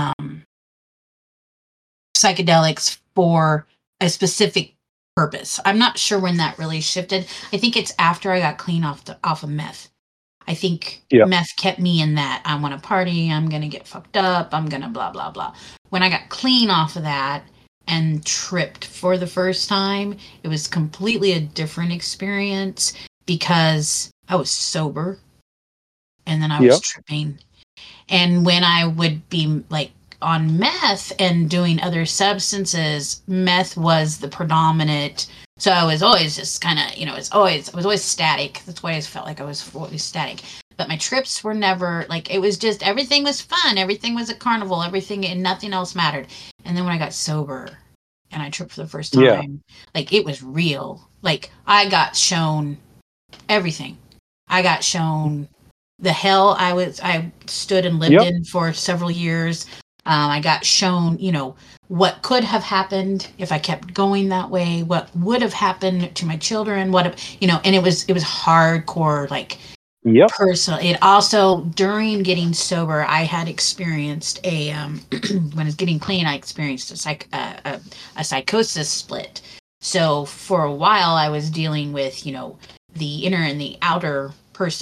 psychedelics for a specific purpose. I'm not sure when that really shifted. I think it's after I got clean off of meth. I think meth kept me in that. I want to party. I'm going to get fucked up. I'm going to blah, blah, blah. When I got clean off of that and tripped for the first time, it was completely a different experience because I was sober and then I was tripping. And when I would be like on meth and doing other substances, meth was the predominant. So I was always just kind of, I was always static. That's why I felt like I was always static. But my trips were never like, it was just, everything was fun. Everything was a carnival, everything, and nothing else mattered. And then when I got sober and I tripped for the first time, like it was real. Like I got shown everything. I got shown the hell I stood and lived in for several years. I got shown, what could have happened if I kept going that way, what would have happened to my children, and it was hardcore, like Yep. personal. It also, during getting sober, I had experienced when I was getting clean, I experienced a psychosis split. So for a while, I was dealing with, the inner and the outer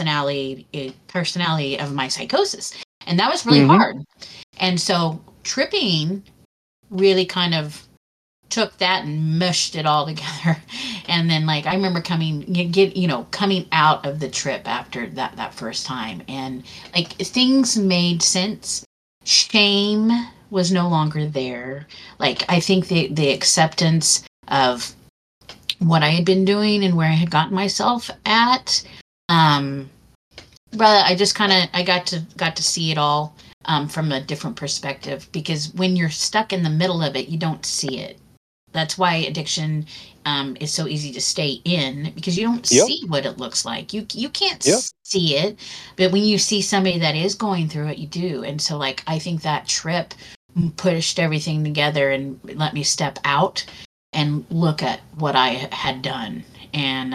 personality of my psychosis, and that was really Mm-hmm. hard. And so tripping really kind of took that and mushed it all together. And then, like, I remember coming out of the trip after that first time, and like things made sense. Shame was no longer there. Like, I think the acceptance of what I had been doing and where I had gotten myself at, rather, I just kind of, I got to see it all from a different perspective, because when you're stuck in the middle of it, you don't see it. That's why addiction is so easy to stay in, because you don't Yep. see what it looks like. You can't Yep. see it, but when you see somebody that is going through it, you do. And so, like, I think that trip pushed everything together and let me step out and look at what I had done. And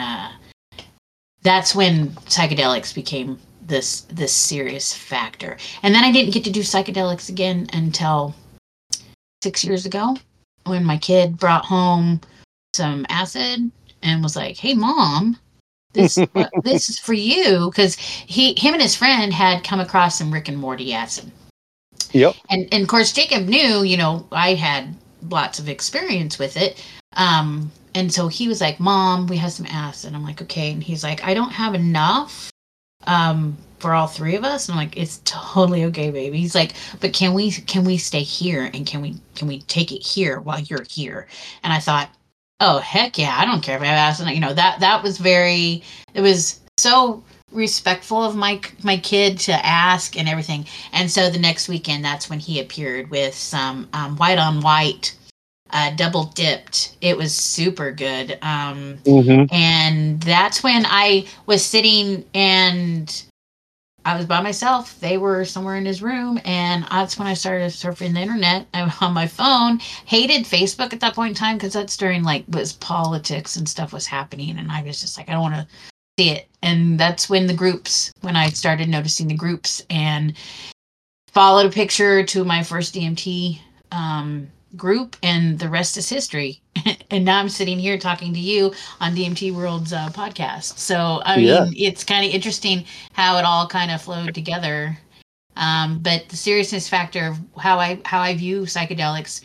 that's when psychedelics became this serious factor. And then I didn't get to do psychedelics again until 6 years ago, when my kid brought home some acid and was like, "Hey, mom, this is for you," because him and his friend had come across some Rick and Morty acid. Yep. And of course, Jacob knew, I had lots of experience with it. And so he was like, "Mom, we have some acid." I'm like, "Okay." And he's like, "I don't have enough for all three of us." And I'm like, "It's totally okay, baby." He's like, "But can we stay here, and can we take it here while you're here?" And I thought, "Oh, heck yeah, I don't care if I have acid." That was it was so respectful of my kid to ask and everything. And so the next weekend, that's when he appeared with some white on white, double dipped. It was super good. Mm-hmm. And that's when I was sitting, and I was by myself. They were somewhere in his room, and that's when I started surfing the internet. I was on my phone. Hated Facebook at that point in time, because that's during, like, was politics and stuff was happening, and I was just like, I don't want to see it. And that's when when I started noticing the groups, and followed a picture to my first DMT group, and the rest is history. And now I'm sitting here talking to you on DMT World's podcast. So, I Yeah. mean, it's kind of interesting how it all kind of flowed together. But the seriousness factor of how I view psychedelics,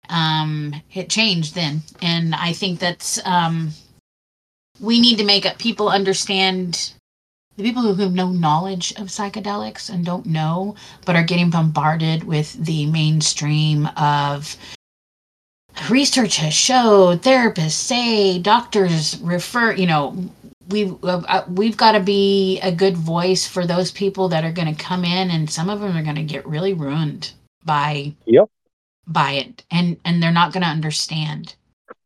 it changed then. And I think that's, we need to make people understand, the people who have no knowledge of psychedelics and don't know, but are getting bombarded with the mainstream of research has showed, therapists say, doctors refer, we've got to be a good voice for those people that are going to come in, and some of them are going to get really ruined by Yep. it, and they're not going to understand.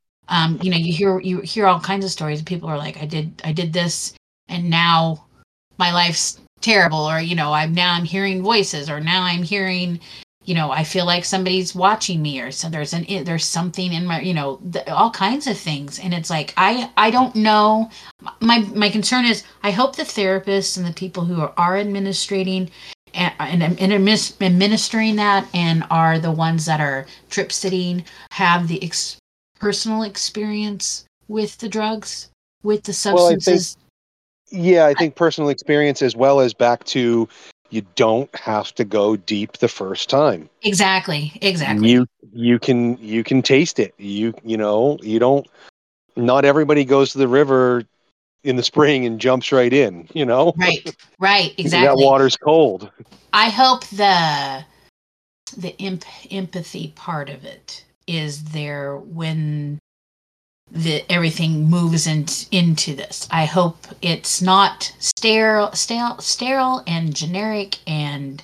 You hear all kinds of stories. People are like, I did this, and now my life's terrible, or I'm hearing voices, or now I'm hearing, I feel like somebody's watching me, or so there's something in my, all kinds of things. And it's like, I don't know. My concern is, I hope the therapists and the people who are administrating and administering that, and are the ones that are trip sitting, have the personal experience with the drugs, with the substances. I think personal experience, as well as back to, you don't have to go deep the first time. Exactly. You can taste it. You don't. Not everybody goes to the river in the spring and jumps right in. Right. Exactly. That water's cold. I hope the empathy part of it is there when everything moves into this. I hope it's not sterile and generic and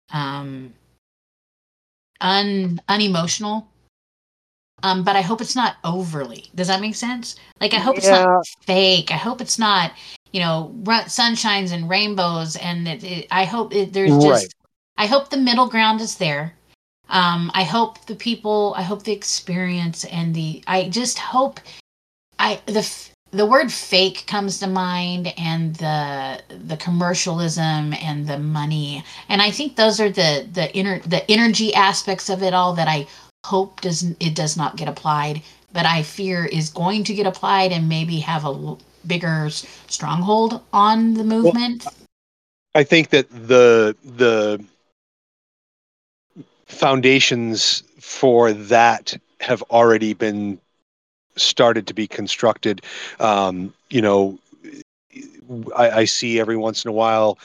unemotional. But I hope it's not overly. Does that make sense? Like, I hope it's not fake. I hope it's not, sunshines and rainbows. And I hope there's just, I hope the middle ground is there. I hope the experience and I just hope the word fake comes to mind, and the commercialism and the money. And I think those are the energy aspects of it all that I hope does not get applied, but I fear is going to get applied and maybe have a bigger stronghold on the movement. Well, I think that the foundations for that have already been started to be constructed. You know, I see every once in a while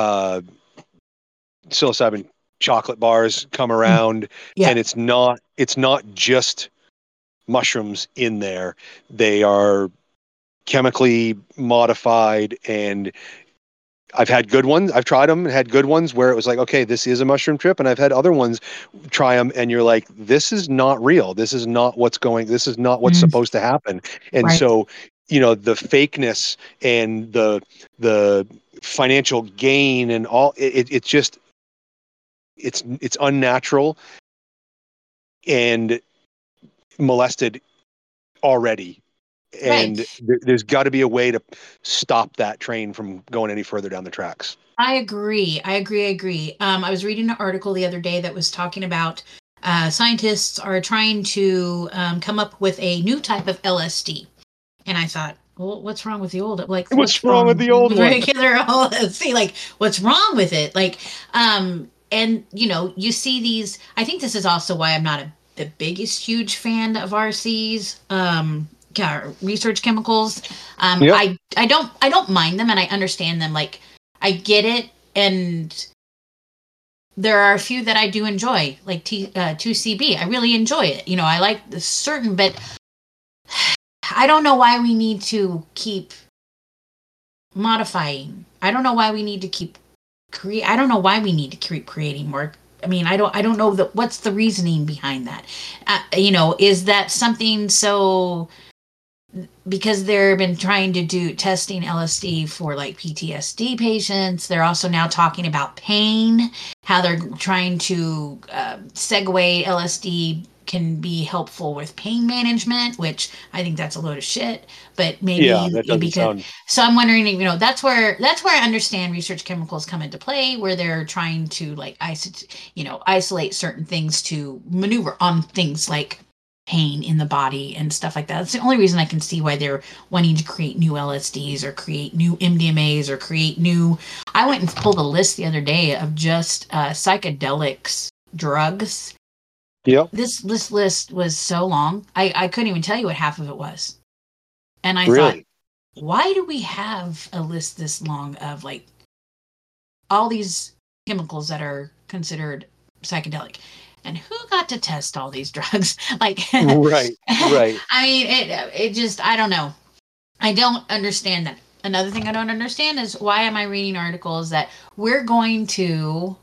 psilocybin chocolate bars come around, Yeah. and it's not just mushrooms in there. They are chemically modified, and I've had good ones. I've tried them and had good ones where it was like, okay, this is a mushroom trip. And I've had other ones try them and you're like, this is not real. This is not what's supposed to happen. And Right. so, you know, the fakeness and the financial gain and all, it's just, it's unnatural and molested already. Right. And there's got to be a way to stop that train from going any further down the tracks. I agree. I agree. I was reading an article the other day that was talking about scientists are trying to come up with a new type of LSD. And I thought, well, what's wrong with the old? Like, what's wrong with the old one? Regular LSD. Like, what's wrong with it? Like, and you know, you see these. I think this is also why I'm not the biggest huge fan of RCs. Research chemicals. Yep. I don't mind them, and I understand them. Like, I get it, and there are a few that I do enjoy, like 2CB. I really enjoy it. You know, I like the certain, but I don't know why we need to keep modifying. I don't know why we need to keep I don't know why we need to keep creating more. I mean, I don't know what's the reasoning behind that. You know, is that something so? Because they've been trying to do testing LSD for like PTSD patients. They're also now talking about pain, how they're trying to segue LSD can be helpful with pain management, which I think that's a load of shit. But maybe that doesn't sound. So I'm wondering, you know, that's where I understand research chemicals come into play, where they're trying to like isolate certain things to maneuver on things like pain in the body and stuff like that. That's the only reason I can see why they're wanting to create new LSDs or create new MDMAs or create new. I went and pulled a list the other day of just psychedelics drugs. Yep. This list was so long, I couldn't even tell you what half of it was. And I Really? thought, why do we have a list this long of like all these chemicals that are considered psychedelic? And who got to test all these drugs? Like, right. I mean, it just, I don't know. I don't understand that. Another thing I don't understand is why am I reading articles that we're going to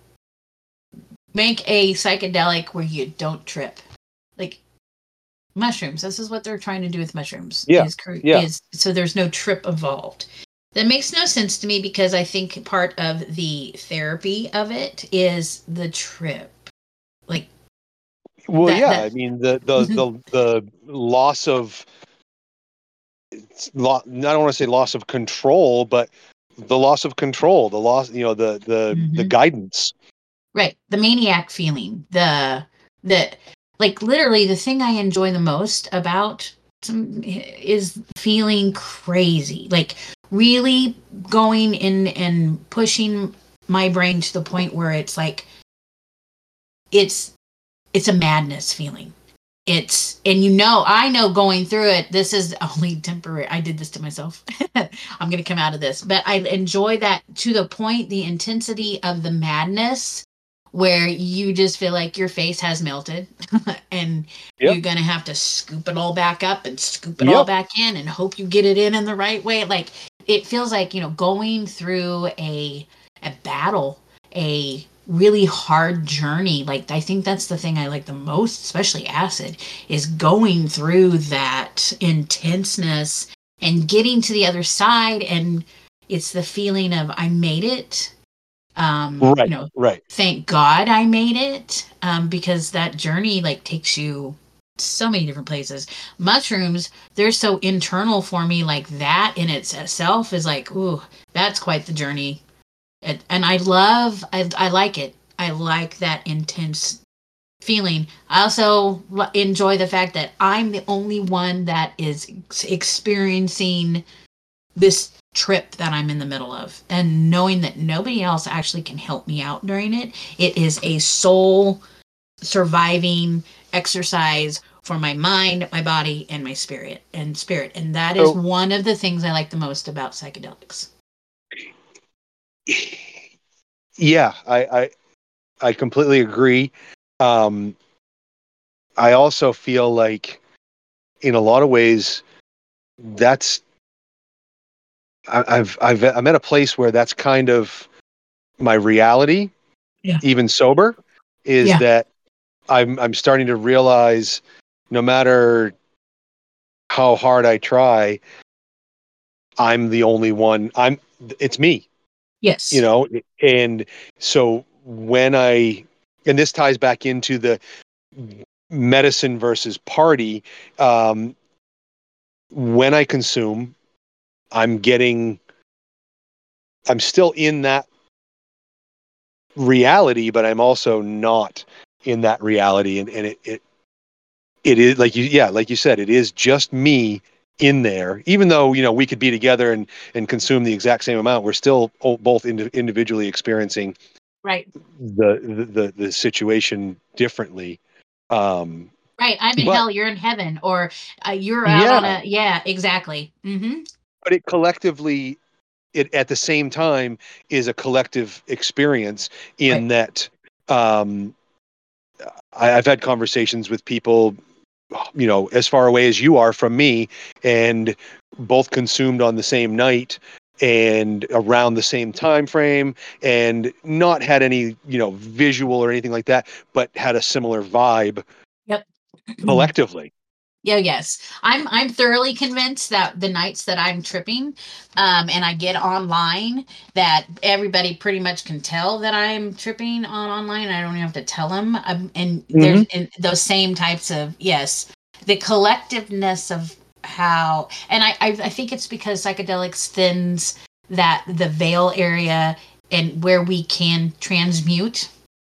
make a psychedelic where you don't trip? Like mushrooms. This is what they're trying to do with mushrooms. Yeah. Is so there's no trip involved. That makes no sense to me because I think part of the therapy of it is the trip. Like, well, I mean the loss of I don't want to say loss of control, but the loss of control, the loss, you know, the guidance. Right, the maniac feeling, the like literally the thing I enjoy the most about is feeling crazy, like really going in and pushing my brain to the point where it's like it's a madness feeling. And I know going through it, this is only temporary. I did this to myself. I'm going to come out of this, but I enjoy that to the point, the intensity of the madness where you just feel like your face has melted and you're going to have to scoop it all back up and scoop it all back in and hope you get it in the right way. Like it feels like, you know, going through a battle, a really hard journey. Like I think that's the thing I like the most, especially acid, is going through that intenseness and getting to the other side. And it's the feeling of I made it You Right. know, Right. thank God I made it, because that journey like takes you so many different places. Mushrooms, they're so internal for me, like that in itself is like, ooh, that's quite the journey. And I like it. I like that intense feeling. I also enjoy the fact that I'm the only one that is experiencing this trip that I'm in the middle of, and knowing that nobody else actually can help me out during it. It is a soul surviving exercise for my mind, my body, and my spirit. And that is So one of the things I like the most about psychedelics. yeah, I completely agree. Um, I also feel like in a lot of ways that's I'm at a place where that's kind of my reality, Yeah. even sober, is Yeah. that I'm starting to realize no matter how hard I try, I'm the only one. It's me, Yes. and so when and this ties back into the medicine versus party, um, when I consume, I'm getting, I'm still in that reality, but I'm also not in that reality. And it is like like you said, it is just me in there, even though, we could be together and consume the exact same amount. We're still both individually experiencing Right. the situation differently. Um, Right. I'm in but hell, you're in heaven, or you're out yeah, on a, yeah, exactly. but it collectively, it at the same time is a collective experience Right. in that, um, I've had conversations with people, as far away as you are from me, and both consumed on the same night and around the same time frame, and not had any, visual or anything like that, but had a similar vibe Yep. collectively. Yeah, yes. I'm thoroughly convinced that the nights that I'm tripping, and I get online, that everybody pretty much can tell that I'm tripping on online. I don't even have to tell them. And there's Hmm. in those same types of, yes, the collectiveness of how, and I think it's because psychedelics thins that the veil area, and where we can transmute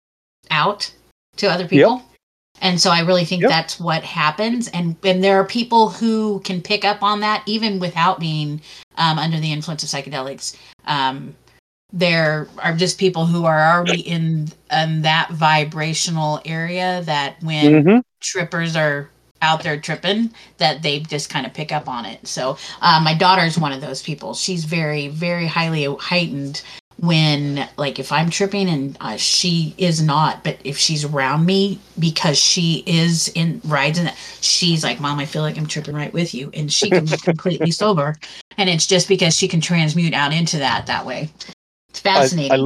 out to other Yep. people. And so I really think Yep. that's what happens. And there are people who can pick up on that even without being under the influence of psychedelics. Um, there are just people who are already in that vibrational area, that when Hmm. trippers are out there tripping, that they just kind of pick up on it. So my daughter's one of those people. She's very, very highly heightened when, like, if I'm tripping and she is not, but if she's around me, because she is in rides and that, she's like, Mom, I feel like I'm tripping right with you, and she can be completely sober, and it's just because she can transmute out into that way. It's I, fascinating. I,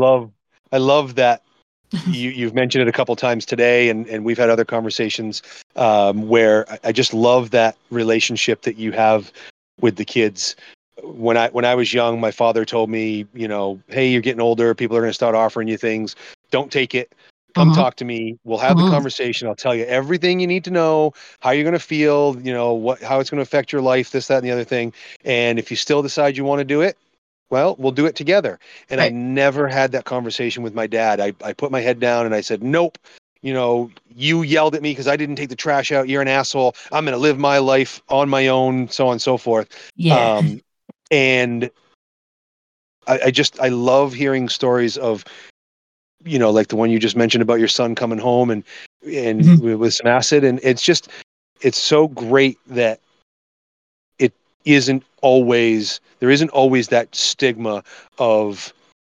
I love that you've mentioned it a couple times today, and we've had other conversations, where I just love that relationship that you have with the kids. When I was young, my father told me, hey, you're getting older. People are going to start offering you things. Don't take it. Come Uh-huh. talk to me. We'll have the Uh-huh. conversation. I'll tell you everything you need to know, how you're going to feel, how it's going to affect your life, this, that, and the other thing. And if you still decide you want to do it, well, we'll do it together. And I Right. never had that conversation with my dad. I put my head down and I said, nope, you yelled at me because I didn't take the trash out. You're an asshole. I'm going to live my life on my own, so on and so forth. Yeah. Um, and I love hearing stories of, like the one you just mentioned about your son coming home and Mhm. with some acid. And it's so great that it there isn't always that stigma of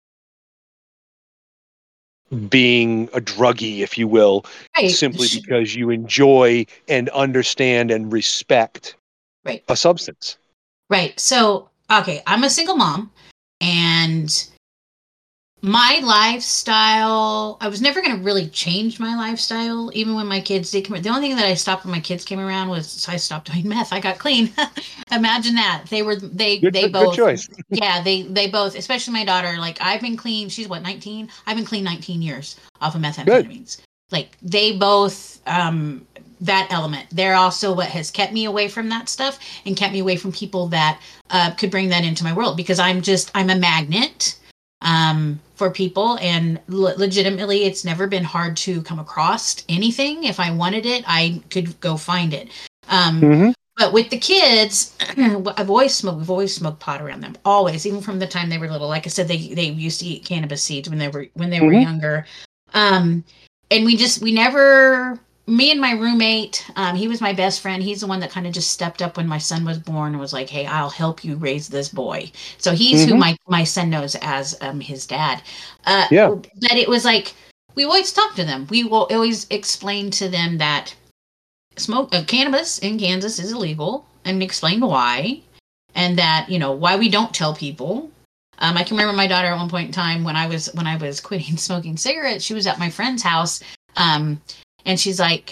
being a druggie, if you will, Right. simply because you enjoy and understand and respect Right. a substance. Right. So, okay, I'm a single mom, and My lifestyle, I was never going to really change my lifestyle, even when my kids did come. The only thing that I stopped when my kids came around was I stopped doing meth. I got clean. Imagine that. They Good both, choice. yeah, they both, especially my daughter. Like I've been clean. She's what, 19? I've been clean 19 years off of Good. methamphetamines. Like they both, that element. They're also what has kept me away from that stuff and kept me away from people that could bring that into my world because I'm a magnet for people, and legitimately it's never been hard to come across anything. If I wanted it, I could go find it. Mm-hmm. But with the kids, we've always smoked pot around them, always, even from the time they were little. Like I said, they used to eat cannabis seeds when they were Mm-hmm. younger. um and we never, me and my roommate, he was my best friend. He's the one that kind of just stepped up when my son was born and was like, hey, I'll help you raise this boy. So he's who Mm-hmm. my son knows as his dad. Yeah. But it was like we always talked to them. We will always explain to them that cannabis in Kansas is illegal, and explain why, and that why we don't tell people. I can remember my daughter at one point in time when I was quitting smoking cigarettes. She was at my friend's house, and she's like,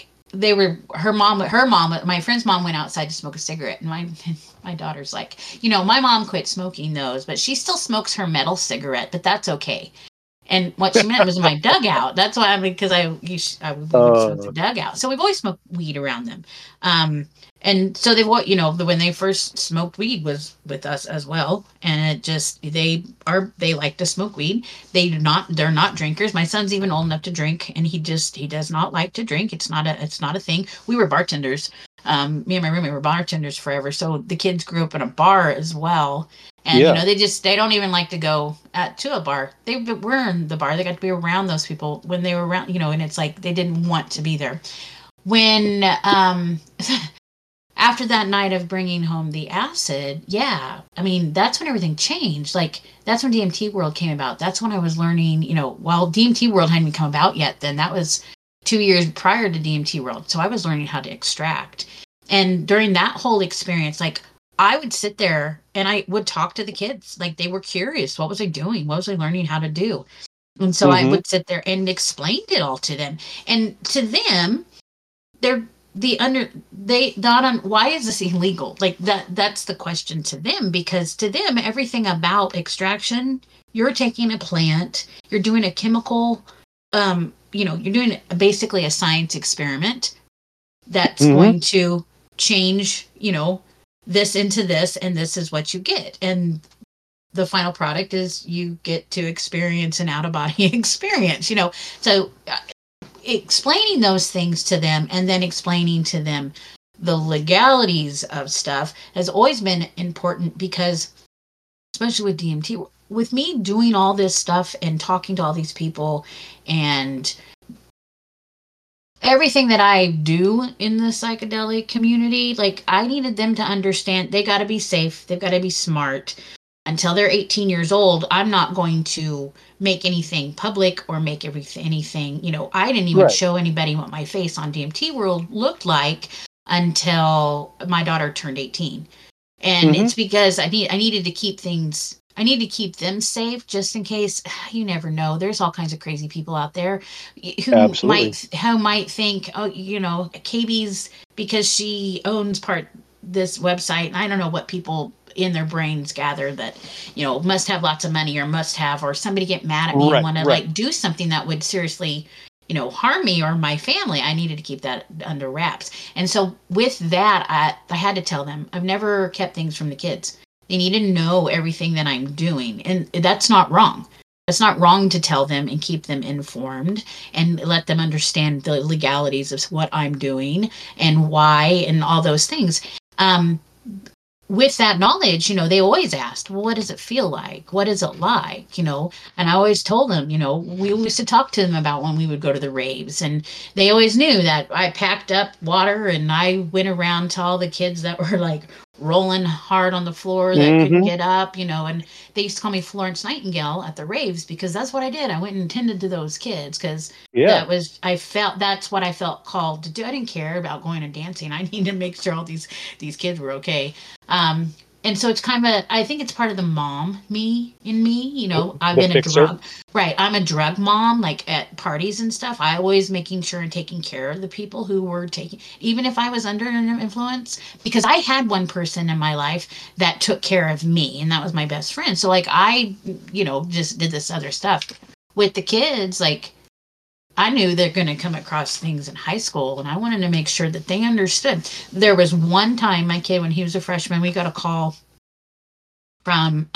my friend's mom went outside to smoke a cigarette, and my daughter's like, my mom quit smoking those, but she still smokes her metal cigarette, but that's okay. And what she meant was my dugout. That's why because we would smoke the dugout. So we've always smoked weed around them. And so when they first smoked weed was with us as well. And it just, they like to smoke weed. They're not drinkers. My son's even old enough to drink, and he does not like to drink. It's not a thing. We were bartenders. Me and my roommate were bartenders forever. So the kids grew up in a bar as well. And Yeah. they don't even like to go to a bar. They were in the bar. They got to be around those people when they were around, and it's like they didn't want to be there. When after that night of bringing home the acid, yeah, I mean that's when everything changed. Like that's when DMT World came about. That's when I was learning. While DMT World hadn't come about yet, then that was 2 years prior to DMT World. So I was learning how to extract. And during that whole experience, like I would sit there and I would talk to the kids. Like they were curious. What was I doing? What was I learning how to do? And so I Mm-hmm. would sit there and explained it all to them. And to them, they're they not on why is this illegal? Like that's the question to them, because to them everything about extraction, you're taking a plant, you're doing a chemical, you're doing basically a science experiment that's Mm-hmm. going to change, this into this, and this is what you get. And the final product is you get to experience an out of body experience, So explaining those things to them and then explaining to them the legalities of stuff has always been important, because especially with DMT, with me doing all this stuff and talking to all these people and everything that I do in the psychedelic community, like I needed them to understand they got to be safe, they've got to be smart. Until they're 18 years old, I'm not going to make anything public or make anything, I didn't even Right. show anybody what my face on DMT World looked like until my daughter turned 18. And Mm-hmm. it's because I need to keep them safe, just in case. You never know. There's all kinds of crazy people out there Absolutely. who might think, oh, KB's, because she owns this website, and I don't know what people in their brains gather that must have lots of money, or must have, or somebody get mad at me and Right. want to Right. like do something that would seriously harm me or my family. I needed to keep that under wraps. And so with that, I had to tell them I've never kept things from the kids. They need to know everything that I'm doing, and that's not wrong. It's not wrong to tell them and keep them informed and let them understand the legalities of what I'm doing and why and all those things. Um, with that knowledge, they always asked, well, what does it feel like? What is it like? And I always told them, we used to talk to them about when we would go to the raves, and they always knew that I packed up water and I went around to all the kids that were like rolling hard on the floor that couldn't Mm-hmm. get up, and they used to call me Florence Nightingale at the raves, because that's what I did. I went and tended to those kids, because Yeah. that's what I felt called to do. I didn't care about going and dancing. I needed to make sure all these kids were okay. Um, And so it's kind of, I think it's part of the mom me in me. You know, I've The been a fixer. drug, right? I'm a drug mom, like at parties and stuff. I always making sure and taking care of the people who were taking, even if I was under an influence, because I had one person in my life that took care of me, and that was my best friend. So like I, you know, just did this other stuff with the kids. Like I knew they're going to come across things in high school, and I wanted to make sure that they understood. There was one time my kid, when he was a freshman, we got a call from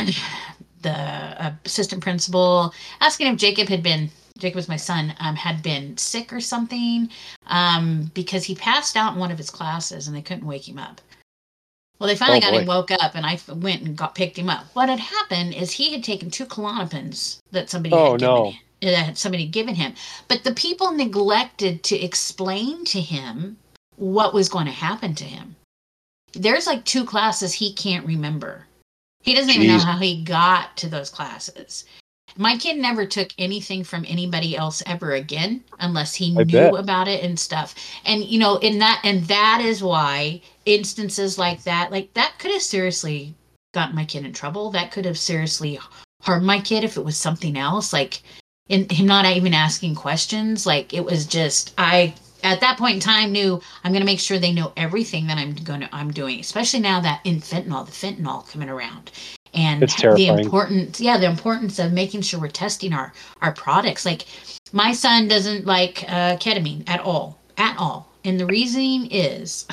the assistant principal asking if Jacob was my son, had been sick or something, because he passed out in one of his classes and they couldn't wake him up. Well, they finally got him woke up, and I went and picked him up. What had happened is he had taken 2 Klonopins that somebody had given him. That somebody had given him, but the people neglected to explain to him what was going to happen to him. There's like 2 classes he can't remember. He doesn't even know how he got to those classes. My kid never took anything from anybody else ever again, unless he knew about it and stuff. And you know, that is why instances like that could have seriously gotten my kid in trouble. That could have seriously harmed my kid if it was something else, like in him not even asking questions. Like it was just, I at that point in time knew I'm going to make sure they know everything that I'm doing, especially now that the fentanyl coming around, and the importance of making sure we're testing our products. Like my son doesn't like ketamine at all. And the reasoning is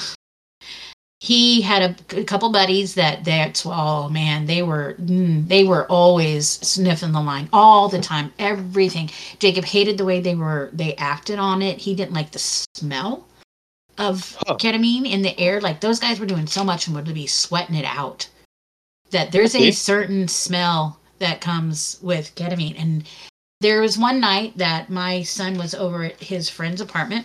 he had a couple buddies oh man, they were always sniffing the line all the time, everything. Jacob hated the way they acted on it. He didn't like the smell of ketamine in the air. Like those guys were doing so much and would be sweating it out. That there's a certain smell that comes with ketamine. And there was one night that my son was over at his friend's apartment,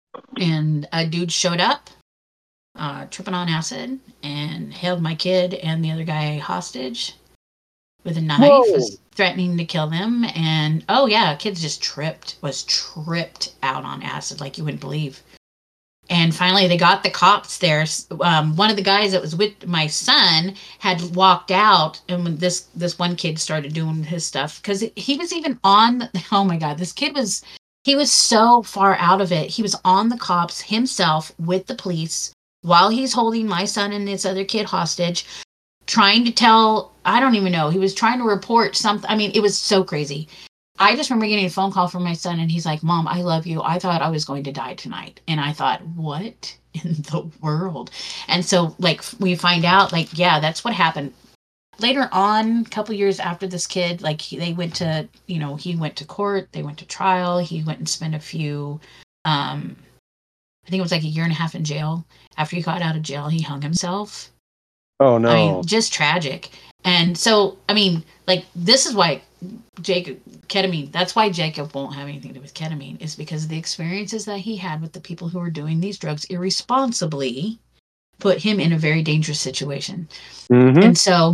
and a dude showed up, tripping on acid, and held my kid and the other guy hostage with a knife. Was threatening to kill them. And kids just was tripped out on acid like you wouldn't believe. And finally they got the cops there. One of the guys that was with my son had walked out, and when this one kid started doing his stuff, because he was even on, oh my god, he was so far out of it. He was on the cops himself with the police while he's holding my son and this other kid hostage, trying to tell, I don't even know, he was trying to report something. I mean, it was so crazy. I just remember getting a phone call from my son, and he's like, "Mom, I love you. I thought I was going to die tonight." And I thought, what in the world? And so, like, we find out, like, yeah, that's what happened. Later on, a couple years after this kid, like, they went to, he went to court, they went to trial, he went and spent a few, I think it was like 1.5 years in jail. After he got out of jail, he hung himself. Oh, no. I mean, just tragic. And so, I mean, like, this is why ketamine, that's why Jacob won't have anything to do with ketamine, is because of the experiences that he had with the people who were doing these drugs irresponsibly put him in a very dangerous situation. Mm-hmm. And so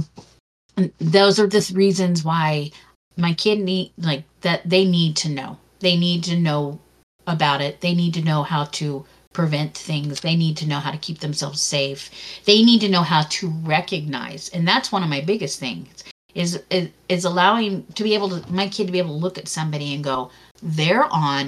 those are the reasons why my kid they need to know. They need to know about it. They need to know how to prevent things. They need to know how to keep themselves safe. They need to know how to recognize. And that's one of my biggest things is allowing my kid to be able to look at somebody and go, they're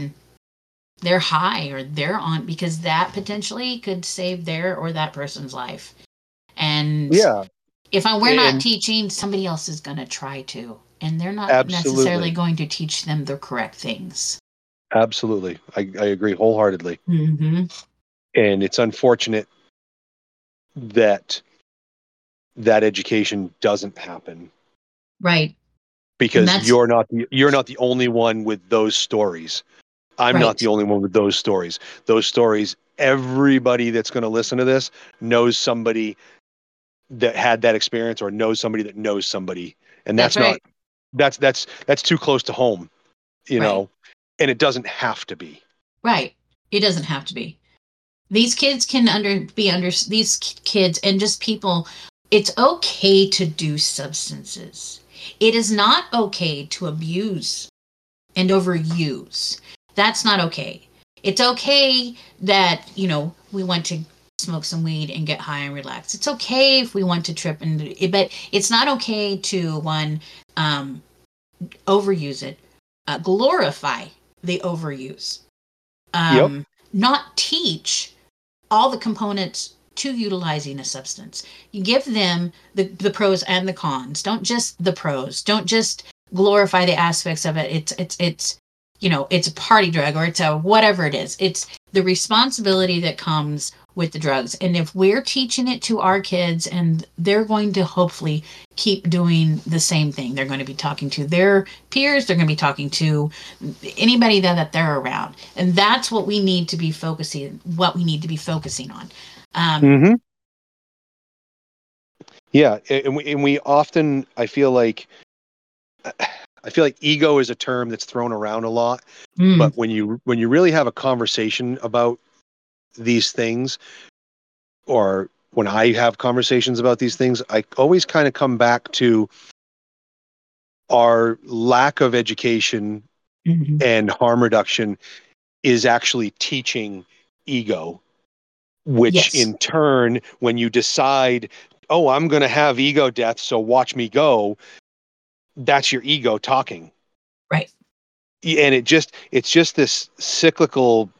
high, or they're on, because that potentially could save their or that person's life. And if we're not teaching, somebody else is going to try to, and they're not necessarily going to teach them the correct things. Absolutely. I agree wholeheartedly. Mm-hmm. And it's unfortunate that education doesn't happen. Right. Because you're not the only one with those stories. I'm not the only one with those stories. Those stories, everybody that's going to listen to this knows somebody that had that experience, or knows somebody that knows somebody. And that's too close to home, know, and it doesn't have to be. Right. It doesn't have to be. These kids these kids and just people, it's okay to do substances. It is not okay to abuse and overuse. That's not okay. It's okay that, we went to smoke some weed and get high and relax. It's okay if we want to trip, but it's not okay to um, overuse it, glorify the overuse, Yep. not teach all the components to utilizing a substance. You give them the pros and the cons. Don't just the pros. Don't just glorify the aspects of it. It's it's a party drug, or it's a whatever it is. It's the responsibility that comes with the drugs. And if we're teaching it to our kids, and they're going to hopefully keep doing the same thing, they're going to be talking to their peers, they're going to be talking to anybody that they're around. And that's what we need to be focusing on. Mm-hmm. Yeah, and we often, I feel like ego is a term that's thrown around a lot, but when you really have a conversation about these things, or when I have conversations about these things, I always kind of come back to our lack of education and harm reduction is actually teaching ego, which Yes. in turn, when you decide, oh, I'm going to have ego death, so watch me go, that's your ego talking. Right. And it's just this cyclical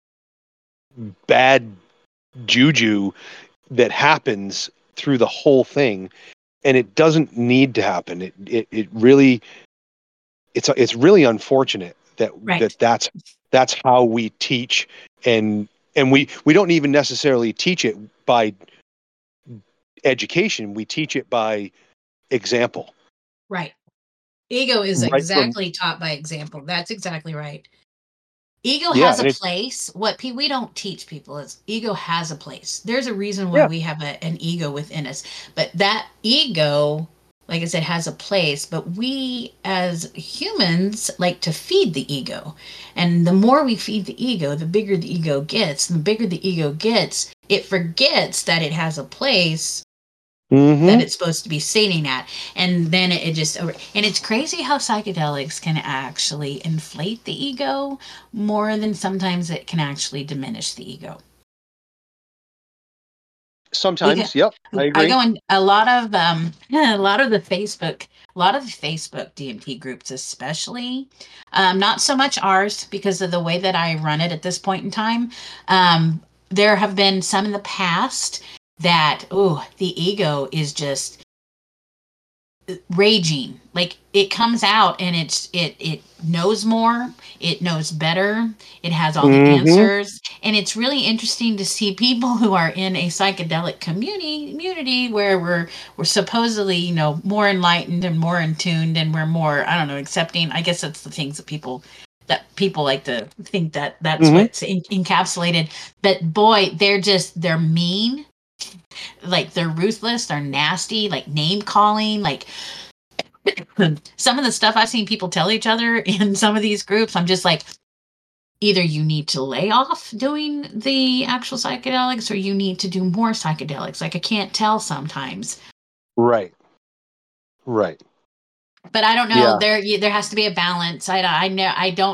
bad juju that happens through the whole thing, and it doesn't need to happen. It really, it's really unfortunate that Right. that's how we teach, and we don't even necessarily teach it by education. We teach it by example. Right. Ego is Right from exactly taught by example. That's exactly right. Ego Yeah, has a and it's place. What we don't teach people is ego has a place. There's a reason why yeah. we have an ego within us, but that ego, like I said, has a place. But we as humans like to feed the ego, and the more we feed the ego, the bigger the ego gets. And the bigger the ego gets, it forgets that it has a place that Mm-hmm. it's supposed to be sitting at. And then it just, and it's crazy how psychedelics can actually inflate the ego more than sometimes it can actually diminish the ego. Because Sometimes, yep, I I agree. go in a lot of a lot of the Facebook DMT groups, especially, not so much ours because of the way that I run it at this point in time. There have been some in the past that, oh, the ego is just raging. Like it comes out and it knows more, it knows better, it has all the Mm-hmm. answers. And it's really interesting to see people who are in a psychedelic community where we're supposedly, more enlightened and more in tuned, and we're more, I don't know, accepting. I guess that's the things that people like to think that's Mm-hmm. what's encapsulated. But boy, they're mean, like they're ruthless, they're nasty, like name calling, like some of the stuff I've seen people tell each other in some of these groups. I'm just like, either you need to lay off doing the actual psychedelics, or you need to do more psychedelics. Like I can't tell sometimes. Right. Right. But I don't know. Yeah. There has to be a balance. I know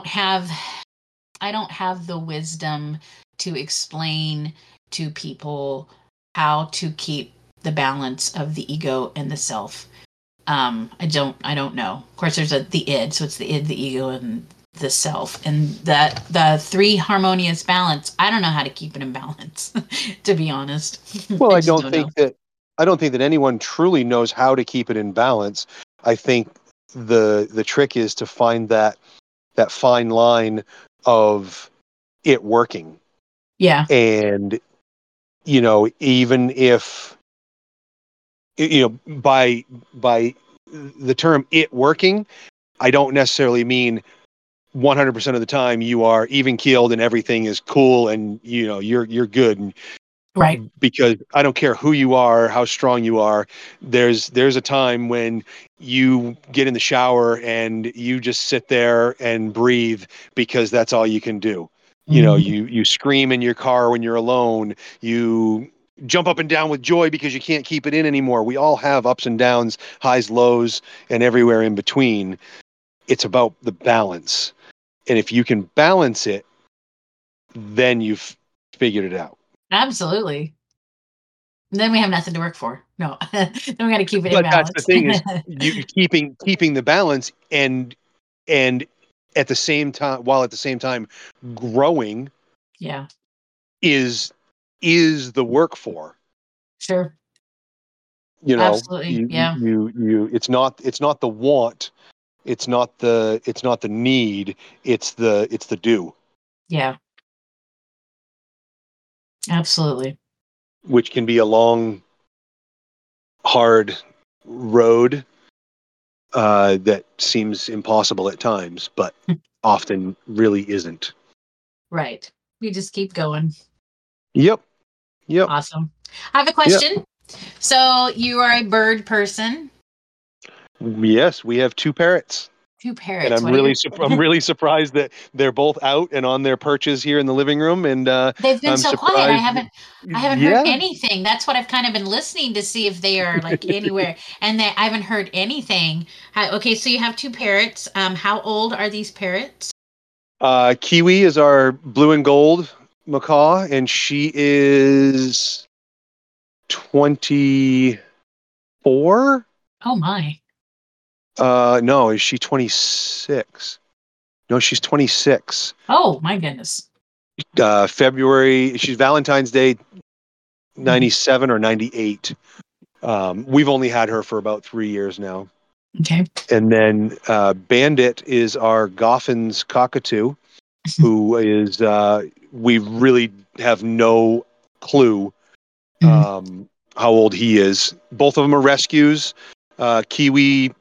I don't have the wisdom to explain to people how to keep the balance of the ego and the self. I don't know. Of course, there's the id, so it's the id, the ego, and the self, and that the three harmonious balance. I don't know how to keep it in balance, to be honest. Well, I just don't know. I don't think that anyone truly knows how to keep it in balance. I think the trick is to find that fine line of it working. Yeah. And even if by the term it working, I don't necessarily mean 100% of the time you are even keeled and everything is cool and you're good. And Right. because I don't care who you are, how strong you are, there's a time when you get in the shower and you just sit there and breathe because that's all you can do. Mhm. You scream in your car when you're alone. You jump up and down with joy because you can't keep it in anymore. We all have ups and downs, highs, lows, and everywhere in between. It's about the balance. And if you can balance it, then you've figured it out. Absolutely. Then we have nothing to work for. No, then we got to keep it in But that's the balance. thing is you keeping the balance and at the same time, while at the same time growing Yeah, is the work for. sure. You know, Absolutely. Yeah. it's not the want, it's not the need, it's the do, Yeah. Absolutely. which can be a long, hard road that seems impossible at times, but often really isn't. Right. We just keep going. Yep. Yep. Awesome. I have a Yep. question. So you are a bird person. Yes, we have two parrots. Two And parrots. What are your I'm really surprised that they're both out and on their perches here in the living room. And They've been I'm so quiet. surprised. I haven't heard Yeah. anything. That's what I've kind of been listening to see if they are like anywhere. And I haven't heard anything. Okay, so you have two parrots. How old are these parrots? Kiwi is our blue and gold macaw, and she is 24. Oh my. No, is she 26? No, she's 26. Oh my goodness. February. She's Valentine's Day 97 or 98. We've only had her for about 3 years now. Okay. And then Bandit is our Goffin's cockatoo, who is we really have no clue how old he is. Both of them are rescues. Kiwi,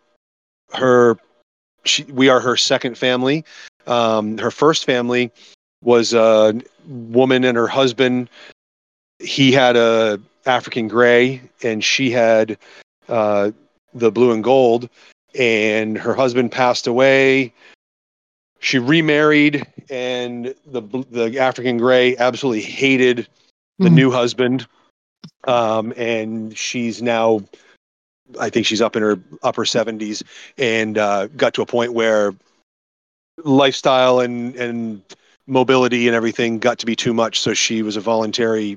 we are her second family. Her first family was a woman and her husband. He had a African gray, and she had the blue and gold. And her husband passed away. She remarried, and the African gray absolutely hated the new husband. And she's now, I think she's up in her upper 70s, and got to a point where lifestyle and mobility and everything got to be too much. So she was voluntarily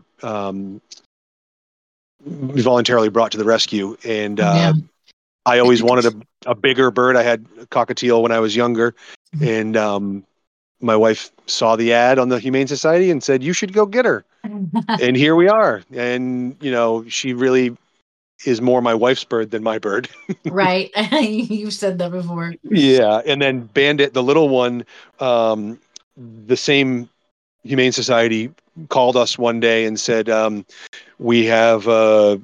brought to the rescue. And I always wanted a bigger bird. I had a cockatiel when I was younger, and my wife saw the ad on the Humane Society and said, "You should go get her." And here we are. And she really is more my wife's bird than my bird. Right. You've said that before. Yeah. And then Bandit, the little one, the same Humane Society called us one day and said, we have a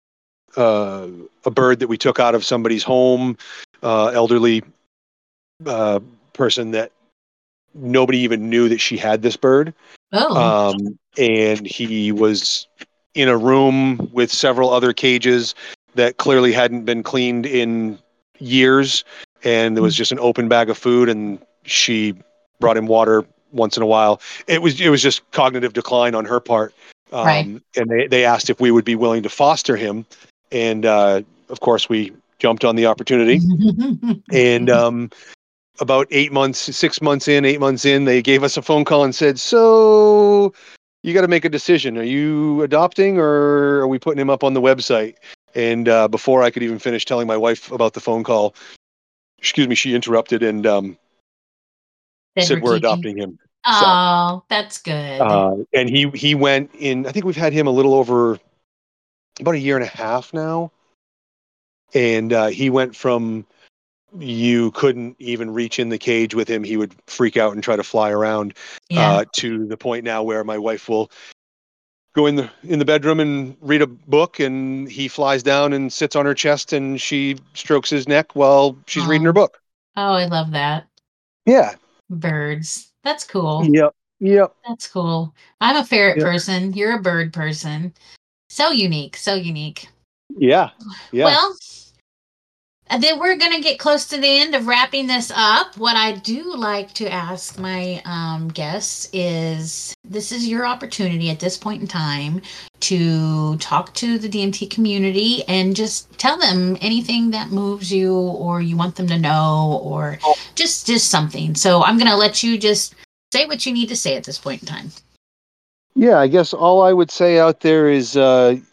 bird that we took out of somebody's home, elderly person that nobody even knew that she had this bird. Oh. And he was in a room with several other cages that clearly hadn't been cleaned in years. And there was just an open bag of food, and she brought him water once in a while. It was just cognitive decline on her part. Right. And they asked if we would be willing to foster him. And of course, we jumped on the opportunity. And about 8 months in, they gave us a phone call and said, "So you got to make a decision. Are you adopting, or are we putting him up on the website?" And before I could even finish telling my wife about the phone call, she interrupted and said, "We're adopting him." Oh, that's good. And he went in. I think we've had him a little over about a year and a half now. And he went from, you couldn't even reach in the cage with him, he would freak out and try to fly around, to the point now where my wife will go in the bedroom and read a book, and he flies down and sits on her chest, and she strokes his neck while she's reading her book. Oh, I love that. Yeah. Birds. That's cool. Yep. That's cool. I'm a ferret person. You're a bird person. So unique. So unique. Yeah. Well, then we're going to get close to the end of wrapping this up. What I do like to ask my guests is, this is your opportunity at this point in time to talk to the DMT community and just tell them anything that moves you or you want them to know, or just something. So I'm going to let you just say what you need to say at this point in time. Yeah, I guess all I would say out there is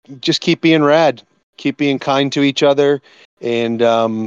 just keep being rad, keep being kind to each other, and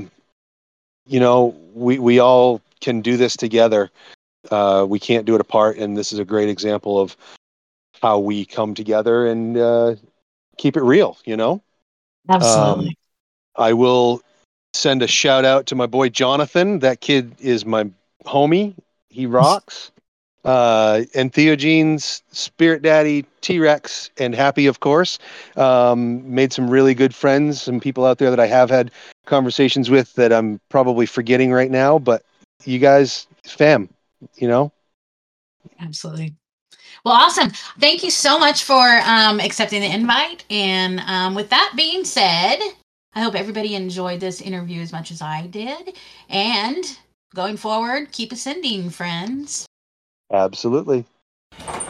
we all can do this together. We can't do it apart, and this is a great example of how we come together and keep it real. Absolutely. I will send a shout out to my boy Jonathan. That kid is my homie. He rocks. And Theogene's Spirit Daddy, T-Rex, and Happy, of course. Made some really good friends, some people out there that I have had conversations with that I'm probably forgetting right now, but you guys, fam, Absolutely. Well, awesome. Thank you so much for accepting the invite. And with that being said, I hope everybody enjoyed this interview as much as I did. And going forward, keep ascending, friends. Absolutely.